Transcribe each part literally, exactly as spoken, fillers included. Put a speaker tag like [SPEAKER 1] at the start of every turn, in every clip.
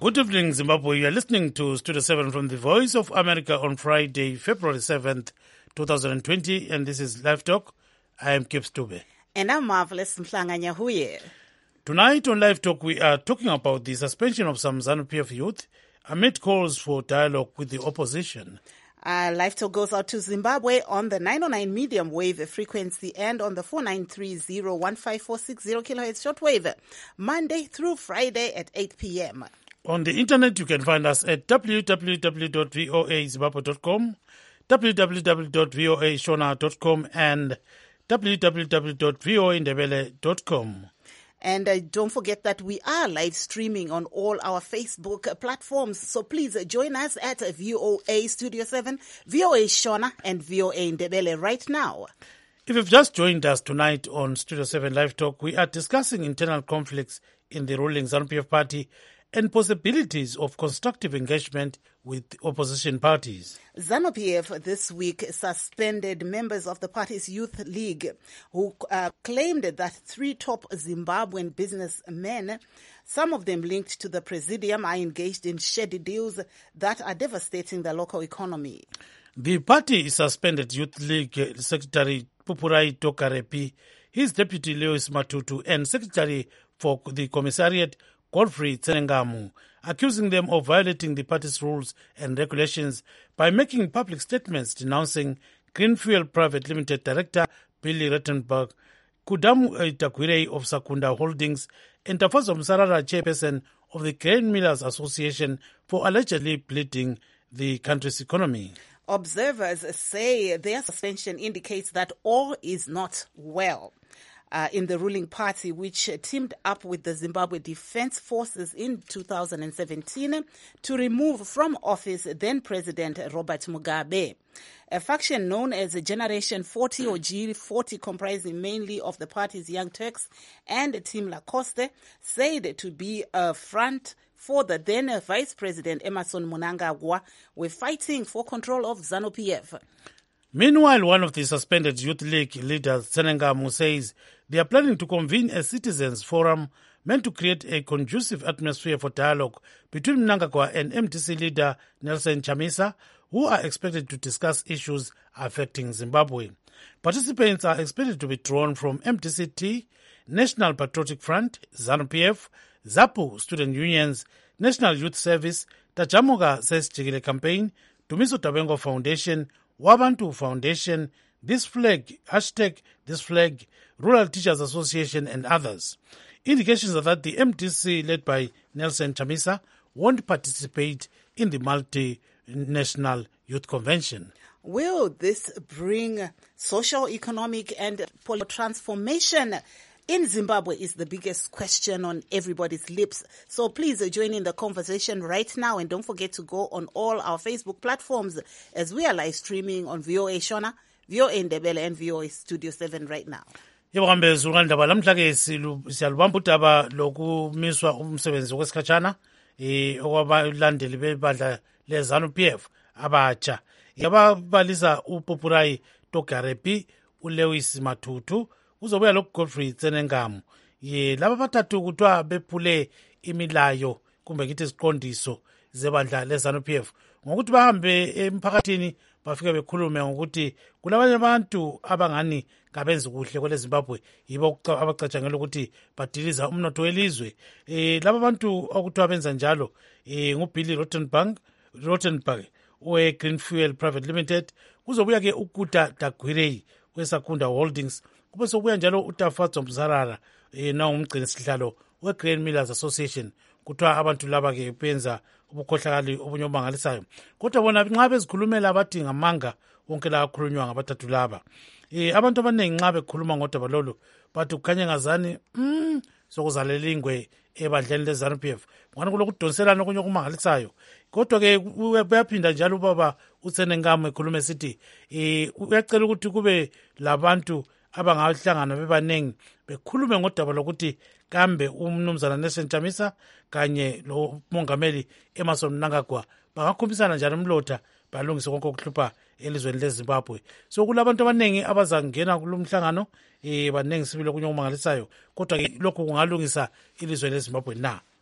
[SPEAKER 1] Good evening, Zimbabwe. You are listening to Studio seven from the Voice of America on Friday, February seventh, twenty twenty, and this is Live Talk. I am Kip Stube.
[SPEAKER 2] And I'm Marvelous Mhlanga Nyahuye.
[SPEAKER 1] Tonight on Live Talk, we are talking about the suspension of some ZANU-P F youth amid calls for dialogue with the opposition.
[SPEAKER 2] Uh, Live Talk goes out to Zimbabwe on the nine oh nine medium wave frequency and on the four nine three zero one five four six zero kilohertz shortwave, Monday through Friday at eight p.m.
[SPEAKER 1] On the internet, you can find us at w w w dot voa zimbabwe dot com, w w w dot voa shona dot com, and w w w dot voa ndebele dot com.
[SPEAKER 2] And uh, don't forget that we are live streaming on all our Facebook platforms. So please uh, join us at V O A Studio seven, V O A Shona, and V O A Ndebele right now.
[SPEAKER 1] If you've just joined us tonight on Studio seven Live Talk, we are discussing internal conflicts in the ruling ZANU-P F party and possibilities of constructive engagement with opposition parties.
[SPEAKER 2] ZANU-P F this week suspended members of the party's youth league who uh, claimed that three top Zimbabwean businessmen, some of them linked to the presidium, are engaged in shady deals that are devastating the local economy.
[SPEAKER 1] The party suspended Youth League Secretary Pupurai Tokarepi, his deputy Lewis Matutu, and Secretary for the Commissariat Godfrey Tsenengamu, accusing them of violating the party's rules and regulations by making public statements denouncing Greenfuel Private Limited Director Billy Rettenberg, Kudamu Itakwirei of Sakunda Holdings, and Tafazo Msarara, chairperson of the Grain Millers Association, for allegedly bleeding the country's economy.
[SPEAKER 2] Observers say their suspension indicates that all is not well Uh, in the ruling party, which uh, teamed up with the Zimbabwe Defense Forces in two thousand seventeen to remove from office then-President Robert Mugabe. A faction known as Generation forty or G forty, comprising mainly of the party's Young Turks and Team Lacoste, said to be a front for the then Vice President Emmerson Mnangagwa, were fighting for control of ZANU-P F.
[SPEAKER 1] Meanwhile, one of the suspended Youth League leaders, Tsenengamu, says they are planning to convene a citizens' forum meant to create a conducive atmosphere for dialogue between Mnangagwa and M D C leader Nelson Chamisa, who are expected to discuss issues affecting Zimbabwe. Participants are expected to be drawn from M D C T, National Patriotic Front, ZANU-P F, ZAPU Student Unions, National Youth Service, Tajamuga Sesjigile Campaign, Tumiso Tabengo Foundation, Wabantu Foundation, This Flag, hashtag This Flag, Rural Teachers Association, and others. Indications are that the M D C, led by Nelson Chamisa, won't participate in the multinational youth convention.
[SPEAKER 2] Will this bring social, economic, and political transformation in Zimbabwe is the biggest question on everybody's lips. So please join in the conversation right now, and don't forget to go on all our Facebook platforms as we are live streaming on V O A Shona, V O A Ndebele, and V O A Studio seven right now.
[SPEAKER 1] Yebo kambe zungandaba lamhlanje siyalubamba udaba lokumiswa umsebenzi kwesikhatshana eh okwabalandeli bebandla leZANU-P F abatsha. Yababalisa uPupurai Tokarepi, uLewis Matutu, uzobuya lo Godfrey Tsenengamu. Ye laba bathathu kuthiwa bephule imilayo kumbe ngithi isiqondiso zebandla leZANU-P F ngokuthi bahambe emphakathini bafike bekhulume ngokuthi kulabanye abantu abangani kabenzi kuhle kwele Zimbabwe, yibo abacatshangela ukuthi badiliza umnotho welizwe. Eh laba bantu okuthiwa benza njalo eh nguBilly Rettenberg Rettenberg we Greenfuel Private Limited, kuzobuya ke uKuda Dagwirei weSakunda Holdings, kube sokubuya njalo uTafazo Msarara eh na umgcini sihlalo weGrain Millers Association. Kuthiwa abantu laba ke benza ubukhohlakali obunyomangalisayo, kodwa bona nxa bezikhulumela abathi ngamanga wonke la akhulunywa ngabathathu laba. Eh abantu abaningi nxa bekhuluma ngodaba lolu bathi kukhanya ngazani mm sokuzalela ingwe ebandleni leZANU-P F, ngani kulokudonselana okunye okumangalisayo. Kodwa ke uyaphinda njalo ubaba uTsenengamu ekhuluma esithi eh uyacela ukuthi kube labantu abangahlangana bebanengi bekhulume ngodaba lokuthi kambe umnumzana Nelson Chamisa kanye lo mongameli Emmerson Mnangagwa bangakhumbisana njalo umlotha balungise konke okuhlupha elizweni leZimbabwe. So kulabantu abanengi abazangena kulomhlangano eh banengi sibile kunye okumangalisayo, kodwa ke lokho kungalungisa ilizwe leZimbabwe na.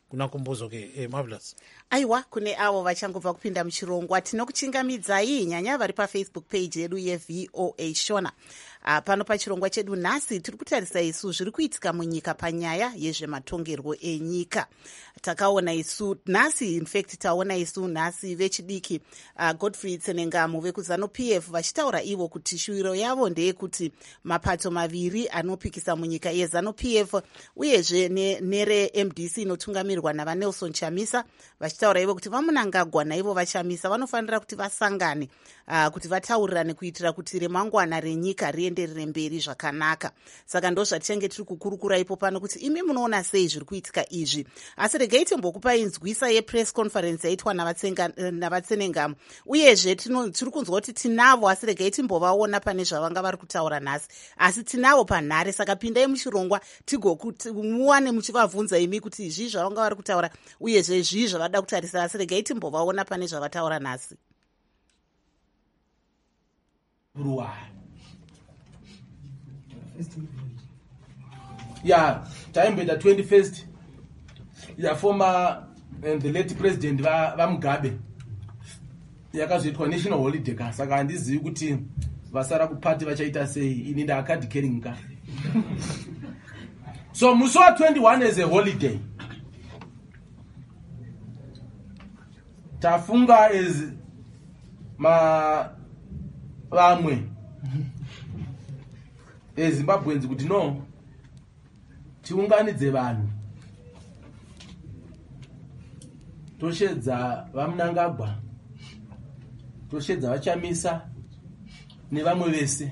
[SPEAKER 1] kuna kumbuzo ke eh, Marvelous.
[SPEAKER 2] Aiwa, kune avo vachangobva kupinda muchirongwa tinokuchingamidzai nyanya vari pafacebook page yedu yeV O A Shona. Uh, pano pachirongwa chedu nhasi tiri kutarisa isu zviri kuitika munyika panyaya yezvematongerwo enyika. Takaona isu nhasi, in fact taona isu nhasi vechidiki uh, Godfrey Tsenengamu vekuzano P F vachitaura ivo kuti shuwiro yavo ndeyekuti mapato maviri anopikisa munyika yezano P F uyezve ne, nere M D C inotungamirwa navaNelson Chamisa vachitaura ivo kuti vamunangagwa naivo vachamisa vanofanira kuti vasangane uh, kuti vataurirane kuitira kuti remangwana renyika rienderere mberi zvakanaka. Saka ndo zvatichange tiri kukurukura ipo pano kuti imi munoona sei zviri kuitika izvi. Asi regai timbokupai nzwisa yepress conference yaitwa navatsenengamu uyezve tiri kunzwa kuti tinavo, asi regai timbovaona pane zvavanga vari kutaura nhasi, asi tinavo panhare. Saka pindai muchirongwa muwane muchivabvunza imi kuti izvi zvavanga vari kutaura uyezve izvi zvavada kutarisa, asi regai timbovaona pane zvavataura nhasi.
[SPEAKER 3] Yeah, time by the twenty-first. Yeah, former and the late president va vaMugabe. Yakazoitwa national holiday ka saka handizivi kuti vasara kupati vachaita sei, ini ndakadi caring ka. So musi wa twenty-one is a holiday. Tafunga is ma vamwe eZimbabweans kuti no tiunganidze vanhu toshedza vamunangagwa, toshedza vachamisa nevamwe vese,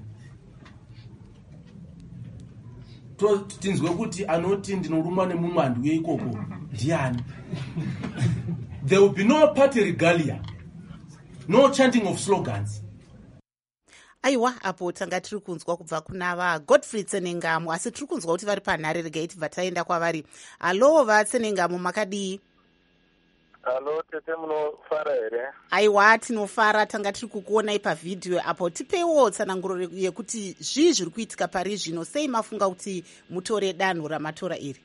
[SPEAKER 3] tinzwe kuti anoti ndinorumwa nemumwandu yeikoko ndiani. There will be no party regalia, no chanting of slogans.
[SPEAKER 2] Aiwa, apo tanga tiri kunzwa kubva kuna vaGodfrey Tsenengamu, asi tiri kunzwa kuti vari panhare. Regai tibva taenda kwavari. Halo vaTsenengamu, makadii?
[SPEAKER 4] Halo tete, munofara here?
[SPEAKER 2] Aiwa, tinofara. Tanga tiri kukuonai pavhidhiyo apo. Tipeiwo tsananguro yekuti zvii zviri kuitika pari zvino, sei mafunga kuti mutore danho ramatora iri?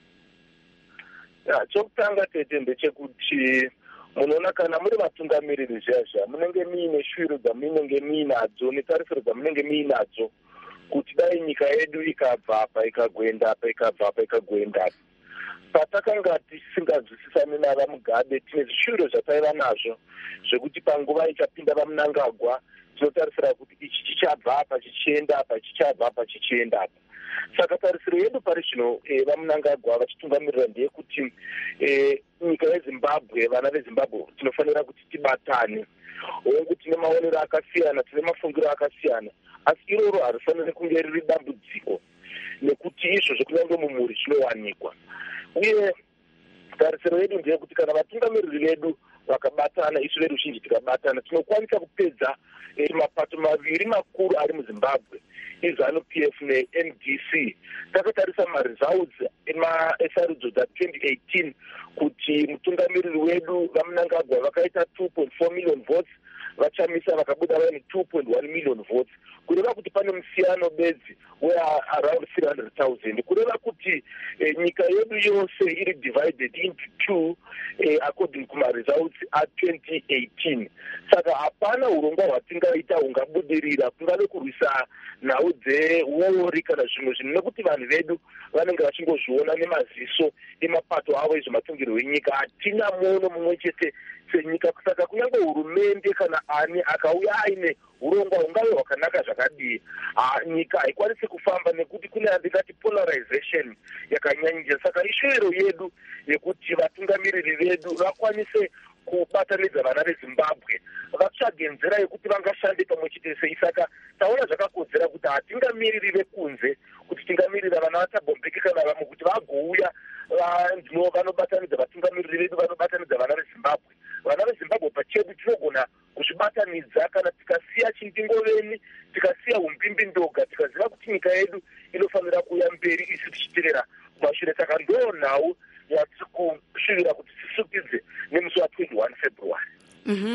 [SPEAKER 4] Ya, chokutanga tete ndechekuti munoona kana muri vatungamiriri zvezva munenge muine shwiro dzamunenge muinadzo netarisiro dzamunenge muinadzo kuti dai nyika yedu ikabva apa ikagoenda apa ikabva apa ikagoenda apa. Patakanga tisingazwisisani navaMugabe tine zvishwiro zvataiva nazvo zvekuti panguva ichapinda vamunangagwa tinotarisira kuti ichi chichabva apa chichienda apa chichabva apa chichienda apa. Saka tarisiro yedu pari zvino e, vamunangagwa vachitungamirira ndeyekuti e, nyika yeZimbabwe, vana veZimbabwe tinofanira kuti tibatane. Hongu tine maonero akasiyana, tine mafungiro akasiyana, asi iroro harifaniri kunge riri dambudziko nekuti izvo zvekunyange mumhuri zvinowanikwa. Uye tarisiro yedu ndeyekuti kana vatungamiriri vedu vakabatana, isu veruzhinji tikabatana, tinokwanisa kupedza e, mapato maviri makuru ari muZimbabwe, iZanu P F neN D C. Takatarisa maresults esarudzo dza twenty eighteen kuti mutungamiriri wedu vamunangagwa vakaita two point four million votes, vachamisa vakabuda vaine two point one million votes, kureva kuti pane musiyano bedzi we around three hundred thousand, kureva kuti eh, nyika yedu yose iri divided into two eh, according kuma results a twenty eighteen. Saka hapana urongwa hwatingaita hungabudirira kungave kurwisa nhau dzewori kana zvimwe zvinhu, nekuti vanhu vedu vanenge vachingozviona nemaziso emapato avo ezvematungirwo enyika. Hatina muono mumwe chete senyika, saka kunyange hurumende kana ani akauya aine urongwa hungave hwakanaka zvakadii, nyika haikwanisi kufamba nekuti kune andingati polarization yakanyanyisa. Saka ishwiro yedu yekuti vatungamiriri vedu vakwanise kubatanidza vana veZimbabwe, vatsvage nzira yekuti vangashande pamwe chete sei. Saka taona zvakakodzera kuti hatingamiriri vekunze kuti tingamirira vana vaTabombeki kana vamwe kuti vagouya vanobatanidza vatungamiriri vedu, vanobatanidza vana veZimbabwe. Vana veZimbabwe pachedu tinogona kuzvibatanidza kana tikasiya chindingoveni, tikasiya umbimbi ndoga, tikaziva kuti nyika yedu inofanira kuya mberi isu tichiterera kumashure. Saka ndo nhau yatiri kusvivira kuti tisukidze nemusi wa twenty-one February.
[SPEAKER 2] Mm-hmm. Asi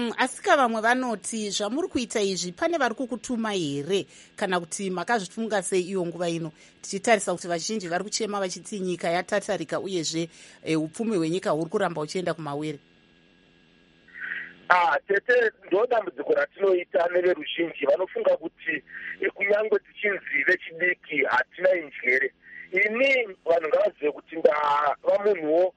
[SPEAKER 2] vatsika vamwe vanoti zvamuri kuita izvi pane vari kukutuma here kana kuti makazvifunga sei iyo nguva ino tichitarisa kuti vazhinji vari kuchema vachiti nyika yatatarika uyezve upfumi hwenyika huri kuramba uchienda kumawere?
[SPEAKER 4] Ah, tete ndo dambudziko ratinoita neveruzhinji vanofunga kuti kunyange tichinzi vechidiki hatina njere. Ini vanhu ngavazive kuti ndava munhuwo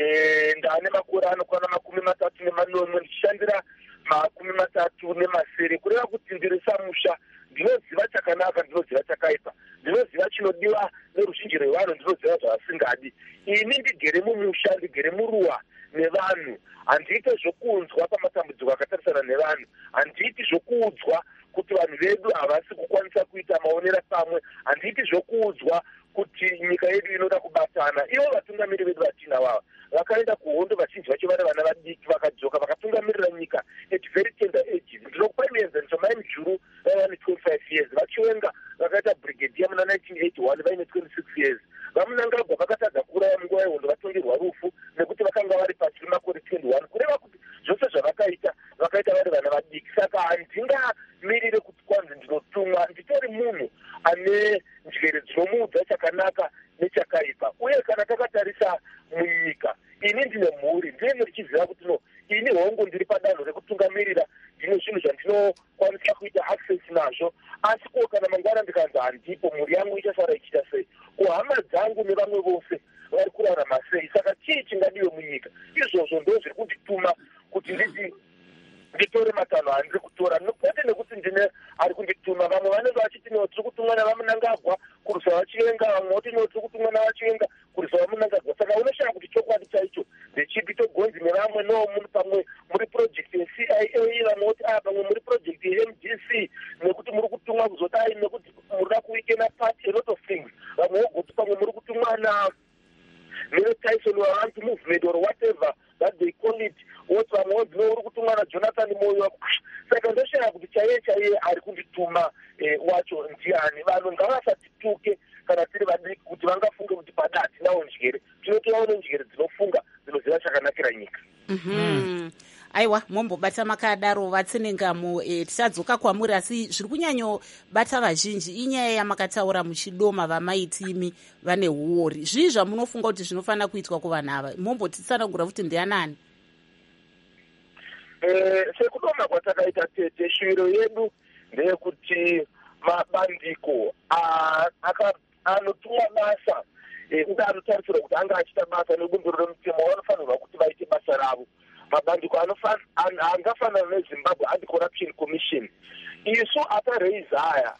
[SPEAKER 4] ndane makore anokwana makumi matatu nemanomwe ndichishandira makumi matatu nemasere kureva kuti ndiri samusha ndinoziva chakanaka ndinoziva chakaipa ndinoziva chinodiwa neruzhinji rwevanhu ndinoziva zvavasingadi. Ini ndigere mumusha ndigere muruwa nevanhu handiite zvokuudzwa pamatambudziko akatarisana nevanhu handiiti zvokuudzwa kuti vanhu vedu havasi kukwanisa kuita maonera pamwe handiiti zvokuudzwa kuti nyika yedu inoda kubatana. Ivo vatungamiri vedu vatina vava vakaenda kuhondo vazhinji vacho vari vana vadiki vakadzoka vakatungamirira nyika at very tender ages. Ndinokupa muenzaniso mai mujuru vaiva ne-twenty-five years vachiwenga vakaita brigadier muna nineteen eighty-one vaine twenty-six years. Vamunangagwa vakatadza kuuraya munguva yehondo vatongerwa rufu nekuti vakanga vari pasi makore twenty-one kureva kuti zvose zvavakaita vakaita vari vana vadiki. Saka handingamirire kuti kwanzi ndinotumwa, nditori munhu ane njere dzinomuudza chakanaka nechakaipa. Uye kana takatarisa munyika ini ndine mhuri ndine ndichiziva kuti no ini hongu ndiri padanho rekutungamirira ndine zvinhu zvandinokwanisa kuita access nazvo, asi ko kana mangwana ndikanzi handipo mhuri yangu ichasara ichiita sei, kuhama dzangu nevamwe vose vari kurarama sei? Saka chii chingadiwe munyika? Izvozvo ndo zviri kundituma kuti nditi nditore matanho andiri kutora, kwete nekuti ndine ari kundituma. Vamwe vanenge vachiti no tiri kutumwa navamunangagwa kurisa vachivenga, vamwe voti no tiri kutumwa navachivenga kurisa vamunangagwa. Saka unoshaya kuti chokwadi chaicho ndechipi togonzi nevamwe no muri pamwe muri project ye-C I A, vamwe voti a pamwe muri project ye-M D C nekuti muri kutumwa kuzodai nekuti murida kuikena part a lot of things. Vamwe vogoti pamwe muri kutumwa na neve-Tyson Waranti movement or whatever that they call it. Woti vamwe vadzino uri kutumwa naJonathan Moyo. Saka ndoshaya kuti chaiye chaiye ari kundituma wacho ndiani. Vanhu ngavasatituke kana tiri vadiki kuti vangafunge kuti pada hatinawo njere. Tinotovawo nenjere dzinofunga dzinoziva chakanakira nyika.
[SPEAKER 2] Mhm. Aiwa, mombobata makadaro vatsenengamo e, tichadzoka kwamuri, asi zviri kunyanyobata vazhinji inyaya yamakataura muchidoma vamaitimi vane huori. Zvii zvamunofunga kuti zvinofanira kuitwa kuvanhu ava? Mombotitsanangura kuti ndianani?
[SPEAKER 4] Eh, sekudoma kwatakaita tete shwiro yedu ndeyekuti mabandiko anotumwa basa kuti anotarisirwa kuti anga achita basa nebumbiro remutemo vanofanirwa kuti vaite basa ravo. Mabandiko angafanana neZimbabwe Anti-Corruption Commission. Isu atareisa haya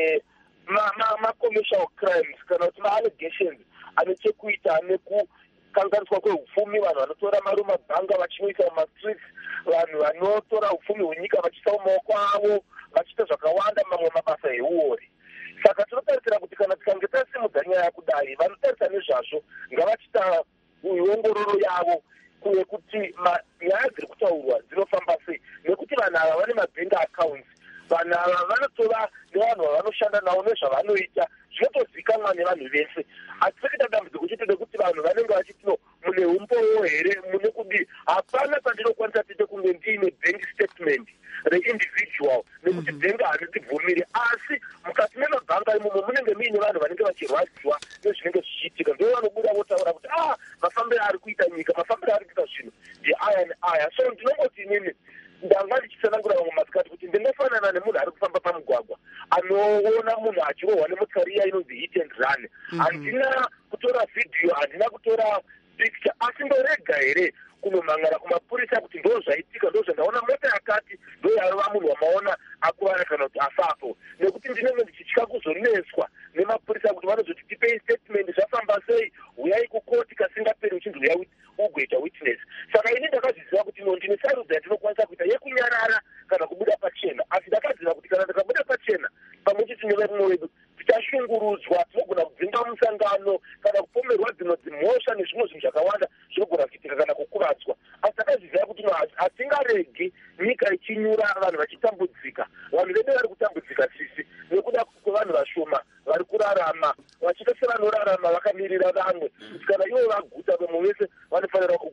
[SPEAKER 4] ma-commercial crimes kana kuti ma-allegations ane chekuita nekukanganiswa kwehupfumi, vanhu vanotora mari mumabhanga vachinoisa mumastreets, vanhu vanotora hupfumi hwenyika vachiisa mumaoko avo vachiita zvakawanda mamwe mabasa euori. Saka tinotarisira kuti kana tikange tasimudza nyaya kudai, vanotarisa nezvazvo ngavachita ongororo yavo kuti nyaya dziri kutaurwa dzinofamba sei, nekuti vanhu ava vane mabank accounts. Vanhu ava vanotova nevanhu vavanoshanda navo nezvavanoita zvinotozikanwa nevanhu vese. Asi sekuita dambudziko chete nekuti vanhu vanenge vachiti no mune umbowo here, mune kudi hapana pandinokwanisa tete kunge ndiine bank statement reindividual nekuti bhengi hanotibvumiri. Asi mukati memabhanga imomo munenge muine vanhu vanenge vachirwadziwa nezvinenge zvichiitika, ndo vanobuda votaura kuti ah mafambiro ari kuita nyika, mafambiro ari kuita zvinhu ndiaya neaya. So ndinongoti inini ndanga ndichitsanangura vamwe masikati kuti ndinofanana nemunhu ari kufamba pamugwagwa anoona munhu achirohwa nemotokari iya inonzi hit and run. Handina kutora vhidhiyo, handina kutora picture, asi ndorega here kunomhangara kumapurisa kuti ndo zvaitika, ndo zvandaona mota yakati ndo yaiva munhu wamaona akuvara kana kuti afapo, nekuti ndinenge ndichitya kuzoneswa nemapurisa kuti vanozoti tipei statement zvafamba sei, uyai kukoti kasingaperi uchinzi uyai ugoita witness. Saka ini ndakazviziva kuti no ndine sarudza yandinokwanisa kuita yekunyarara kana kubuda pachena, asi ndakaziva kuti kana ndikabuda pachena pamwe chete nevarume vedu tichashungurudzwa, tinogona kudzimba musangano kana kupomerwa dzino dzimhosva nezvimwe zvinhu zvakawanda zvinogona kuitika kana kukuvadzwa. Asi takazviziva kuti hatingaregi nyika ichinyura vanhu vachitambudzika. Vanhu vedu vari kutambudzika sisi nekuda kwevanhu vashoma vari kurarama vachiita sevanorarama vakamirira vamwe, kuti kana ivo vaguta vamwe vese vanofanira kuguta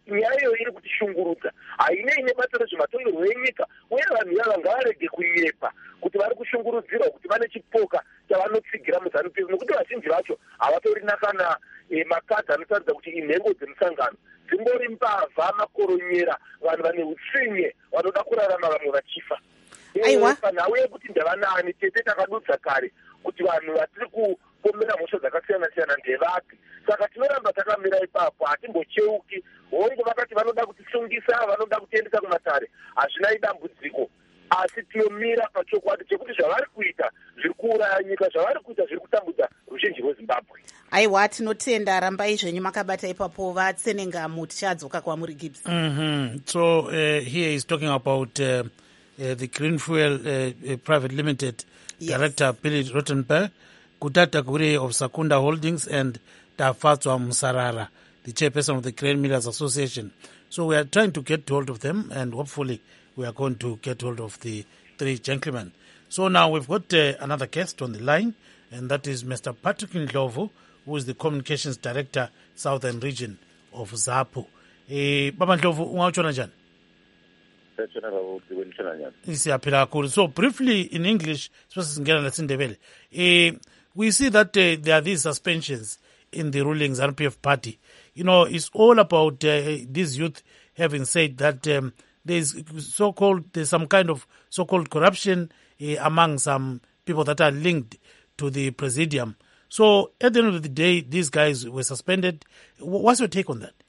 [SPEAKER 4] nyaya iyo iri kutishungurudza hainei nebasa rezvematongerwo enyika uye vanhu yava ngavarege kunyepa kuti vari kushungurudzirwa kuti vane chipoka chavanotsigira muzanu P F nokuti vazhinji vacho havatorina kana makadhi anotaridza kuti inhengo dzemusangano dzimbori mbavha makoronyera vanhu vane utsinye vanoda kurarama vamwe vachifa. Panhau yekuti ndevanani tete takadudza kare kuti vanhu vatiri kupomera mhosva dzakasiyana siyana ndevapi. Saka tinoramba takamira ipapo hatimbocheuki. Hongu vakati vanoda kutisungisa vanoda kutiendesa kumatare hazvina idambudziko asi tinomira pachokwadi chekuti zvavari kuita zviri kuuraya nyika zvavari kuita zviri kutambudza ruzhinji rweZimbabwe.
[SPEAKER 2] Aiwa tinotenda rambai zvenyu makabata ipapo vatsenengamu tichadzoka kwamuri Gibbs.
[SPEAKER 1] Mm-hmm. So uh, here he's talking about uh, uh, the Green Fuel uh, uh, Private Limited yes. Director Billy Rottenberg, Kutata Gure of Sakunda Holdings and Tafatswa Musarara, the chairperson of the Grain Millers Association. So we are trying to get hold of them and hopefully we are going to get hold of the three gentlemen. So now we've got uh, another guest on the line, and that is Mister Patrick Ndlovu, who is the Communications Director, Southern Region of ZAPU. Eh, Baba Ndlovu, ungawutshona njani? Siyaphila kakhulu. So briefly in English, singena nasindebele. Eh, we see that uh, there are these suspensions in the ruling ZANU P F party. You know, it's all about uh, these youth having said that um, there's so-called, there's some kind of so-called corruption uh, among some people that are linked to the presidium. So at the end of the day, these guys were suspended. What's your take on that?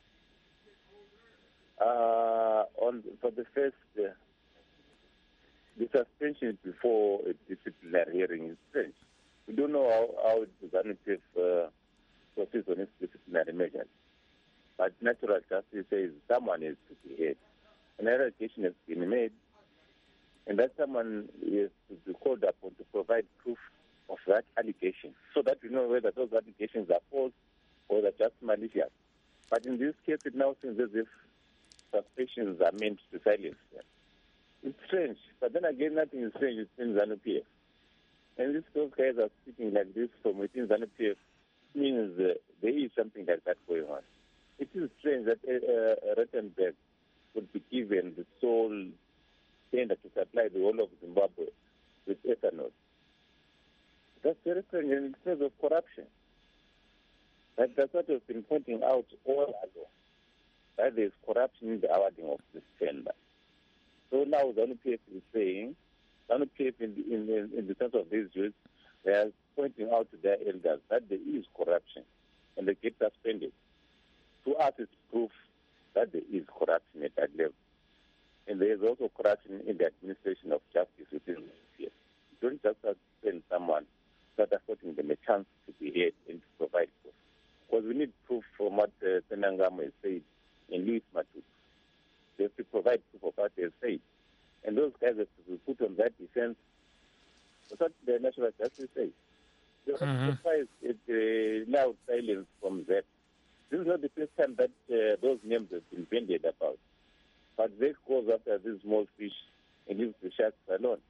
[SPEAKER 5] Uh, on for the first, uh, the suspension before a disciplinary hearing is strange. We don't know how, how the ZANU P F uh, proceeds on its disciplinary measures. But natural justice says someone is to be heard. An allegation has been made, and that someone is to be called upon to provide proof of that allegation, so that we know whether those allegations are false or they're just malicious. But in this case, it now seems as if suspicions are meant to silence them. It's strange, but then again, nothing is strange within ZANU P F. And if those guys are speaking like this from within ZANU P F, means uh, there is something like that going on. It is strange that uh, uh, Rottenberg would be given the sole tender to supply the whole of Zimbabwe with ethanol. That's very strange in terms of corruption. That, that's what we've been pointing out all along, that there's corruption in the awarding of this tender. So now ZANU P F is saying, ZANU P F in the, in, the, in the sense of these youths, they are pointing out to their elders that there is corruption and they get suspended. To us, it's proof that there is corruption at that level. And there is also corruption in the administration of justice within the P F. You don't just suspend someone without affording them a chance to be heard and to provide proof. Because we need proof from what uh, Senangamo has said in Louis Matutu. They have to provide proof of what they have said. And those guys have to be put on that defense. That's what the National Justice says. They are mm-hmm. surprised at the uh, loud silence from that. This is not the first time that uh, those names have been bandied about. But they goes after this small fish and leaves the sharks alone.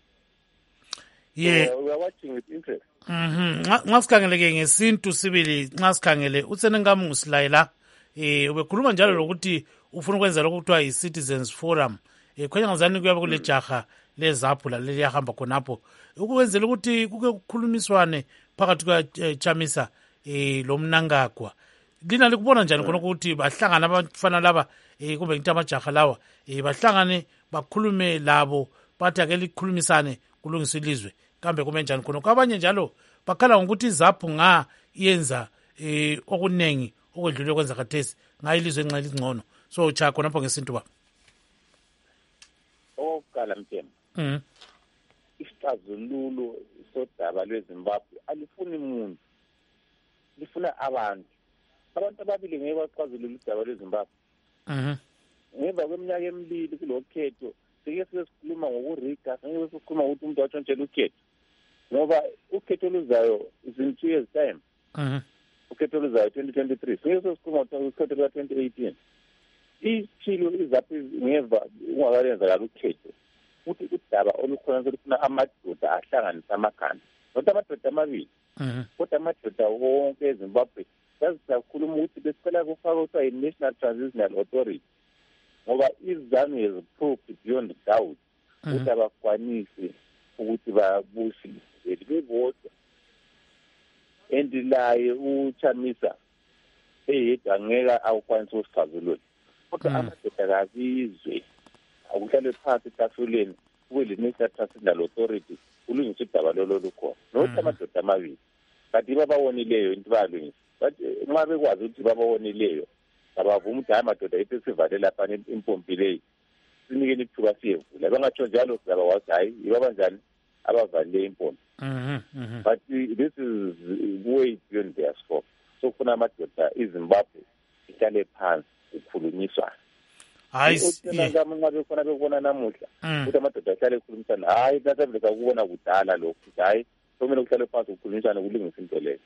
[SPEAKER 1] Yeah.
[SPEAKER 5] So, uh, we are watching with interest.
[SPEAKER 1] Mhm. Nxa sikhangele ngesintu sibili nxa sikhangele uTsenengamu usilayela eh ubekhuluma njalo lokuthi ufuna ukwenza lokho kuthiwa yi-Citizens Forum. Eh khwenya ngazani kuyabe kule jaha leZAPU la leliyahamba khonapho. Ukwenzela ukuthi kuke kukhulumiswane phakathi kwaChamisa eh lo Mnangagwa. Lina likubona njani khona ukuthi bahlangana abafana laba eh kumbe ngithi amajaha lawa eh bahlangane bakhulume labo bathi ake likhulumisane kulungiswa ilizwe kambe kume njani khona kwabanye njalo bakhala ngokuthi iZAPU nga yenza eh okunengi okwedlule kwenza khathesi nga ilizwe enxa lingcono so cha khona lapho ngesintu ba
[SPEAKER 5] okala mthembu
[SPEAKER 1] mhm
[SPEAKER 5] isixazululo sodaba lweZimbabwe alifuni umuntu lifuna abantu abantu ababili ngeke baxazulule udaba lweZimbabwe
[SPEAKER 1] mhm
[SPEAKER 5] ngemva kweminyaka emibili kulokhetho sike sikhuluma ngokurika ngeke sikhuluma ukuthi umuntu watshontshela ukhetho ngoba ukhetho luzayo is in two years time
[SPEAKER 1] mhm
[SPEAKER 5] ukhetho luzayo twenty twenty-three sike sikhuluma ukuthi ukhetho lwa twenty eighteen ichilo iZAPU ngeva ungakalenza la ukhetho ukuthi udaba olukhona selufuna amadoda ahlanganisa amakhanda kodwa amadoda amabili
[SPEAKER 1] mhm
[SPEAKER 5] kodwa amadoda wonke eZimbabwe that's kakhulu ukuthi besicela kufaka kuthiwa i-National Transitional Authority ngoba izanu has proved beyond doubt ukuthi abakwanisi ukuthi babusise bebodwa and laye uChamisa eyedwa angeke awukwanisa usixazulule kodwa amadoda kabizwe akuhlale phansi etafuleni kube le-National Transitional Authority kulungiswe udaba lolo lukhona nokuthi amadoda amabili kanti babawonileyo into balungisa but nxa bekwazi ukuthi babawonileyo abavuma ukuthi hayi amadoda ethu sivale lapha impompi leyi sinikeni ithuba siyevula bangatsho njalo sizabawazi hayi yibo abanjani abavalile impompi but this is way beyond their scope so kufuna amadoda iZimbabwe ihlale phansi ikhulunyiswa hayi nxa bekhona bekubona namuhla ukuthi amadoda ahlale ekhulumisana hayi nasabeleka ukubona kudala lokhu hayi kumele kuhlale phansi ukukhulumisana kulungisa into leyo.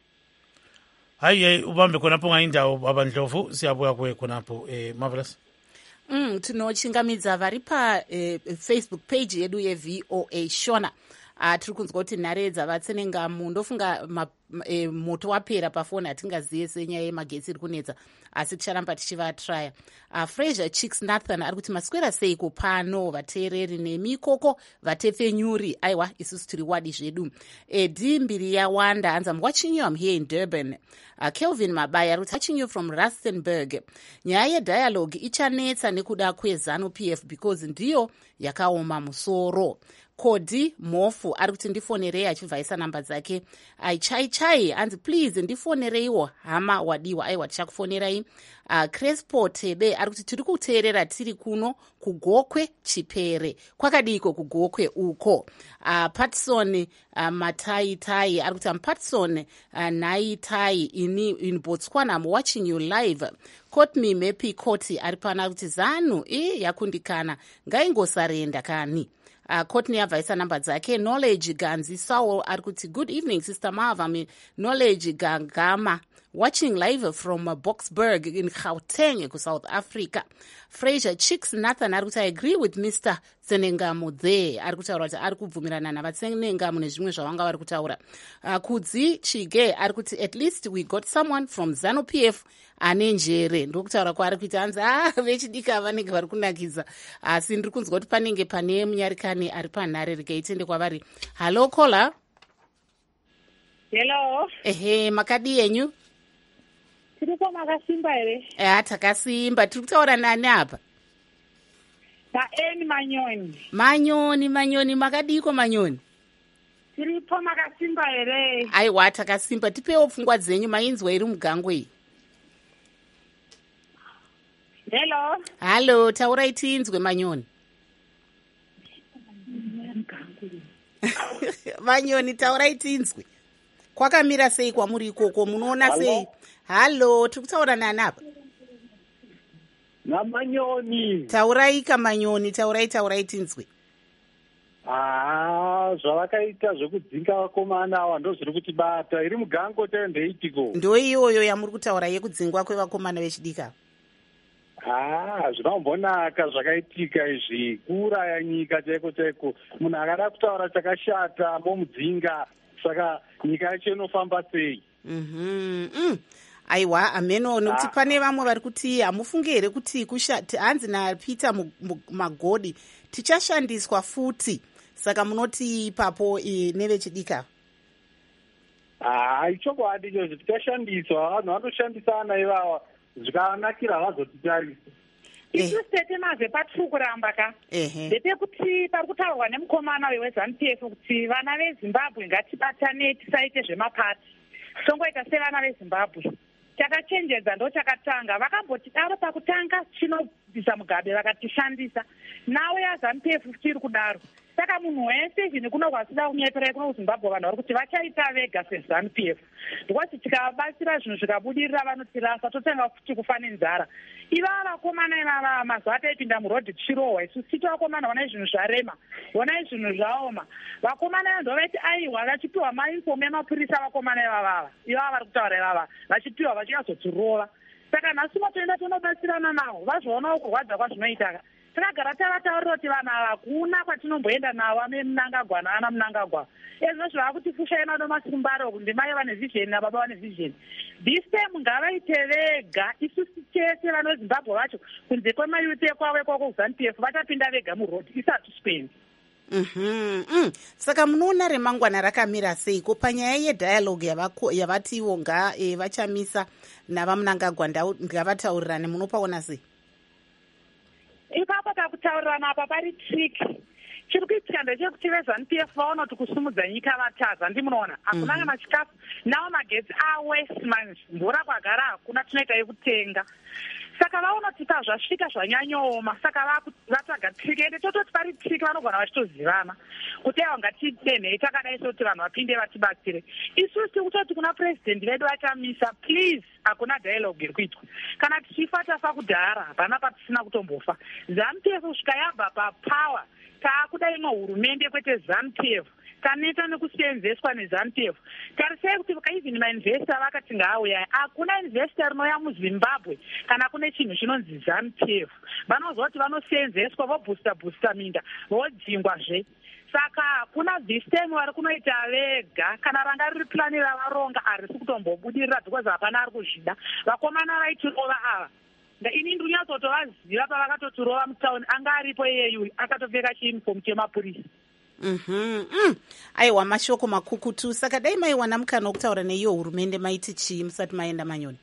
[SPEAKER 1] Hayi ubambe khonapho ngayindawo abandlovu siyabuya kuwe khonapho eh Marvelous.
[SPEAKER 2] Mm tinochingamidza vari pa eh, Facebook page yedu ye-V O A Shona. Uh, tiri kunzwa kuti nhare dzavatsenengamu ndofunga e, moto wapera pafoni hatingazive senyaya yemagetsi iri kunetsa asi ticharamba tichivatraya. uh, Fraser Chicks Nathan ari kuti maswera seiko pano vateereri nemikoko vatepfenyuri aiwa isusu tiri wadi zvedu. Edi mbiri yawanda anza I'm watching you, I'm here in Durban. uh, Kelvin Mabaya ari kuti watching you from Rustenburg. Nyaya yedialogue ichanetsa nekuda kwezanu P F because ndiyo yakaoma musoro. Kodi Mofu ari kuti ndifonerei achivhaisa namba dzake aichaichai anzi please ndifonereiwo hama wadiwa aiwa tichakufonerai. uh, Crespo Tebe ari kuti tiri kuteerera tiri kuno kugokwe Chipere kwakadiko kugokwe uko. uh, Patson uh, Matai Tai ari kuti am Patson uh, Nai Tai in, in Botswana I'm watching you live. Kotmi Mepi Koti ari pana ari kuti zanu i yakundikana ngaingosarenda kani. Uh, Courtney avhaisa namba dzake. Knowledge Ganzi Saul ari kuti good evening sister Marv, I'm Knowledge Gangama watching live from uh, Boksburg in Gauteng ku South Africa. Fraser Chicks Nathan ari kuti I agree with Mister Tsenengamu there ari kutaura kuti ari kubvumirana navatsenengamu nezvimwe zvavanga vari kutaura. uh, Kudzi Chige ari kuti at least we got someone from ZANU P F ane njere ndokutaura kwaari kuita hanzi ah vechidika vanenge vari kunakidza asi ndiri kunzwa kuti panenge pane munyarikani ari panhare rikaitende kwavari. Hello caller.
[SPEAKER 6] Hello.
[SPEAKER 2] Ehe makadi yenyu?
[SPEAKER 6] Tiripo makasimba here?
[SPEAKER 2] Eh takasimba. Tiri kutaura nani apa?
[SPEAKER 6] Taeni Manyoni.
[SPEAKER 2] Manyoni Manyoni makadiko Manyoni?
[SPEAKER 6] Tiripo makasimba here?
[SPEAKER 2] Aiwa takasimba. Tipewo pfungwa dzenyu mainzwa iri mugango iyi.
[SPEAKER 6] Hello.
[SPEAKER 2] Hello, taurai tinzwe Manyoni. Manyoni taurai tinzwe. Kwakamira sei kwamuri ikoko munoona sei? Hello, tiri kutaura nani apa?
[SPEAKER 7] Na Manyoni.
[SPEAKER 2] Taurai ka Manyoni, taurai taurai tinzwe.
[SPEAKER 7] Ah, zvavakaita zvekudzinga vakomana ava ndozviri kutibata. Iri mugango tendeitiko.
[SPEAKER 2] Ndo iyoyo yamuri kutaura yekudzingwa kwevakomana vechidika.
[SPEAKER 7] Ah, zvinombonaka zvakaitika izvi kuuraya nyika chaiko chaiko. Munhu akada kutaura chakashata momudzinga, saka nyika yacho inofamba sei?
[SPEAKER 2] Mhm. Mm. Aiwa ameno nokuti ah. pane vamwe vari kuti hamufunge here kuti hanzi naPeter Magodi tichashandiswa futi, saka munoti ipapo nevechidika?
[SPEAKER 7] Ah, ichokwadi izvozvo tichashandiswa, vanhu vanoshandisana ivava zvikanakira vazotitarisa.
[SPEAKER 6] Isu state mazve patiri kuramba ka ndepekuti pari kutaurwa nemukomana weZANU P F kuti vana veZimbabwe ngatibatane tisaite zvemapati songoita sevana veZimbabwe. Takachenjedza ndo takatanga vakamboti daro pakutanga chinobvisa Mugabe vakatishandisa nawe yaZANU P F tiri kudaro. Saka munhu wese zvino kunogwasida kunyeperai kuno kuZimbabwe vanhu vari kuti vachaita vega seZANU P F ndikuti tikabatsira zvinhu zvikabudirira vanotirasa totanga futi kufa nenzara. Ivava vakomana ivava mazuva ataipinda murodhi tichirohwa isu tichiti vakomana vonai zvinhu zvarema vonai zvinhu zvaoma. Vakomana ndovati aiwa vachipiwa mainfomu emapurisa vakomana ivavava ivava vari kutaura ivava vachipiwa vachiyazotirova. Saka nhasi matoenda tonobatsirana navo vazvoonawo kurwadza kwazvinoita takagara tavataurira kuti vanhu ava kuna kwatinomboenda navo amemunangagwa naana munangagwa ezvo zvava kuti fushai madomasumbaro kunde mai vane vhizheni nababa vane vhizheni. This time ngavaite vega, isusu tese vanozimbabwe vacho kunze kwemayuti ekwavo ekwako kuZANU P F vatapinda vega murodhi isati spendi.
[SPEAKER 2] Mm-hmm. Mm. Saka munoona remangwana rakamira seiko panyaya yedialogue yavatiwo nga e, vachamisa navamunangagwa ngavataurirane, munopaona sei?
[SPEAKER 6] Ipapo pakutaurirana apa pari triki. Chiri kuitika ndechekuti veZANU P F vaona kuti kusumudza nyika vatadza, ndimunoona hakuna kana chikafu nawo magetsi awest manje, mvura kwagara hakuna, tunoita yekutenga. Saka vaona kuti pazvasvika zvanyanyooma, saka vatsvaga triki ende tototi pari triki vanogona vachitozivana kuti aiwa ngatidenhei takadai sokuti vanhu vapinde vatibatsire. Isusu tiri kutoti kuna purezidendi vedu vachamisa, please hakuna dialogue iri kuitwa. Kana tichifa tafa kudhara, hapana patisina kutombofa. ZANU P F kusvika yabva papower taakuda imwe hurumende kwete ZANU P F, taneta nekuseenzeswa neZANU P F. Tarisai kuti even mainvesta vakati ngaauya, hakuna investa rinouya muZimbabwe kana kune chinhu chinonzi ZANU P F. Vanozwa kuti vanoseenzeswa, vobhusta bhusta minda, vodzingwazve. Saka hakuna this time vari kunoita vega, kana ranga riri plani ravaronga harisi kutombobudirira because hapana ari kuzvida. Vakomana vaitirova ava ini ndinyatsotovaziva pavakatotirova mutauni, anga aripo iyeyu akatopfeka chiunifomu chemapurisa.
[SPEAKER 2] Mhm. Mm. Aiwa, mashoko makukutu. Saka dai maiwana mukana wokutaura neiyo hurumende maiti chii musati maenda Manyoni?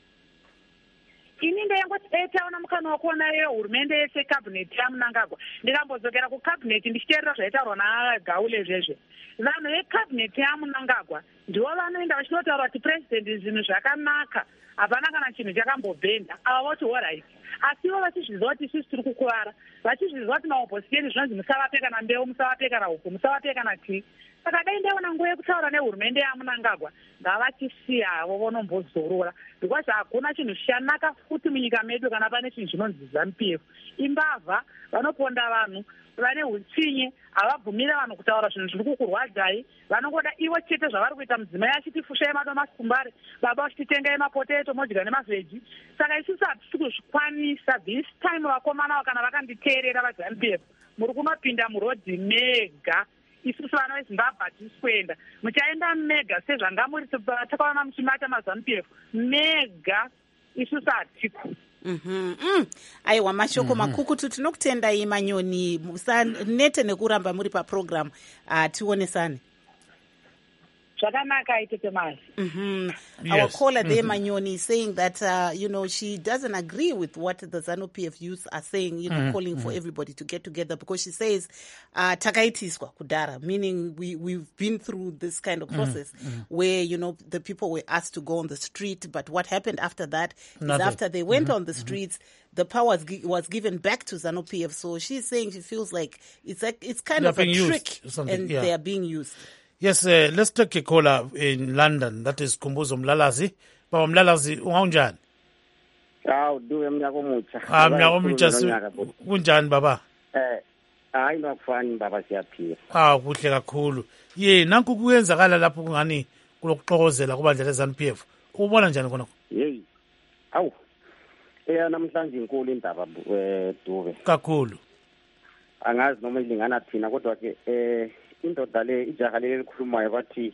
[SPEAKER 6] Ini ndayangoti taona mukana wokuona iyo hurumende yese kabineti yamunangagwa. Ndikambozokera kukabineti ndichiteerera zvaitaurwa naGaule zvezve. Vanhu vekabineti yamunangagwa ndivo vanoenda vachinotaura kuti purezidendi zvinhu zvakanaka, hapana kana chinhu chakambobhenda, ava voti alright. Asivo vachizviziva kuti isusu tiri kukuvara, vachizviziva kuti maopozisheni zvinonzi musavape kana mbeu, musavape kana huku, musavape kana tii. Saka dai ndaona nguva yekutaura nehurumende yamunangagwa, ngavatisiyawo vonombozorora, because hakuna chinhu chanaka futi munyika medu kana pane chinhu chinonzi ZANU P F. Imbavha, vanoponda vanhu, vane hutsinye, havabvumira vanhu kutaura zvinhu zviri kukurwadzai, vanongoda ivo chete zvavari kuita. Mudzimai achiti fushai madomasumbare, baba vachititengai mapoteto modya nemavheji. Saka isusu hatisi kuzvikwanisa. This time vakomana kana vakanditeerera vaZANU P F, muri kunopinda murodhi mega. Isusu vana veZimbabwe hatisi kuenda, muchaenda mega sezvanga muri takaona muchimata maZANU P F mega, isusu hatiko.
[SPEAKER 2] Mm-hmm. Mm. Aiwa, mashoko mm-hmm. makukutu. Tinokutendai Manyoni, musanete nekuramba muri paprogram. Uh, tionesane. Mm-hmm. Yes. Our caller there, mm-hmm. Manyoni, is saying that, uh, you know, she doesn't agree with what the ZANU P F youth are saying, you know, mm-hmm. calling for everybody to get together, because she says, uh, takaitiswa kudara, meaning we, we've been through this kind of process mm-hmm. where, you know, the people were asked to go on the street, but what happened after that Nothing. is after they went mm-hmm. on the streets, mm-hmm. the power was given back to ZANU P F. So she's saying she feels like it's like, it's kind They're of a trick and yeah. they are being used.
[SPEAKER 1] Yes, uh, let's take a caller in London. That is Kumbuzo Mlalazi. Baba Mlalazi, unjani?
[SPEAKER 8] Hawu, duwe mnyako mucha.
[SPEAKER 1] Ah, mnyako mucha unjani baba?
[SPEAKER 8] Eh, hayi nakufani baba siyaphila.
[SPEAKER 1] Ah, kuhle kakhulu. Ye, nanku kuyenzakala lapho ngani kulokuxokozela kubandla leZANU P F. Ubona njani khona?
[SPEAKER 8] Hey. Awu. Eh namhlanje inkulu indaba eh duwe.
[SPEAKER 1] Kakhulu.
[SPEAKER 8] Angazi noma ilingana thina kodwa ke eh indoda le ijaha le likhulumayo bathi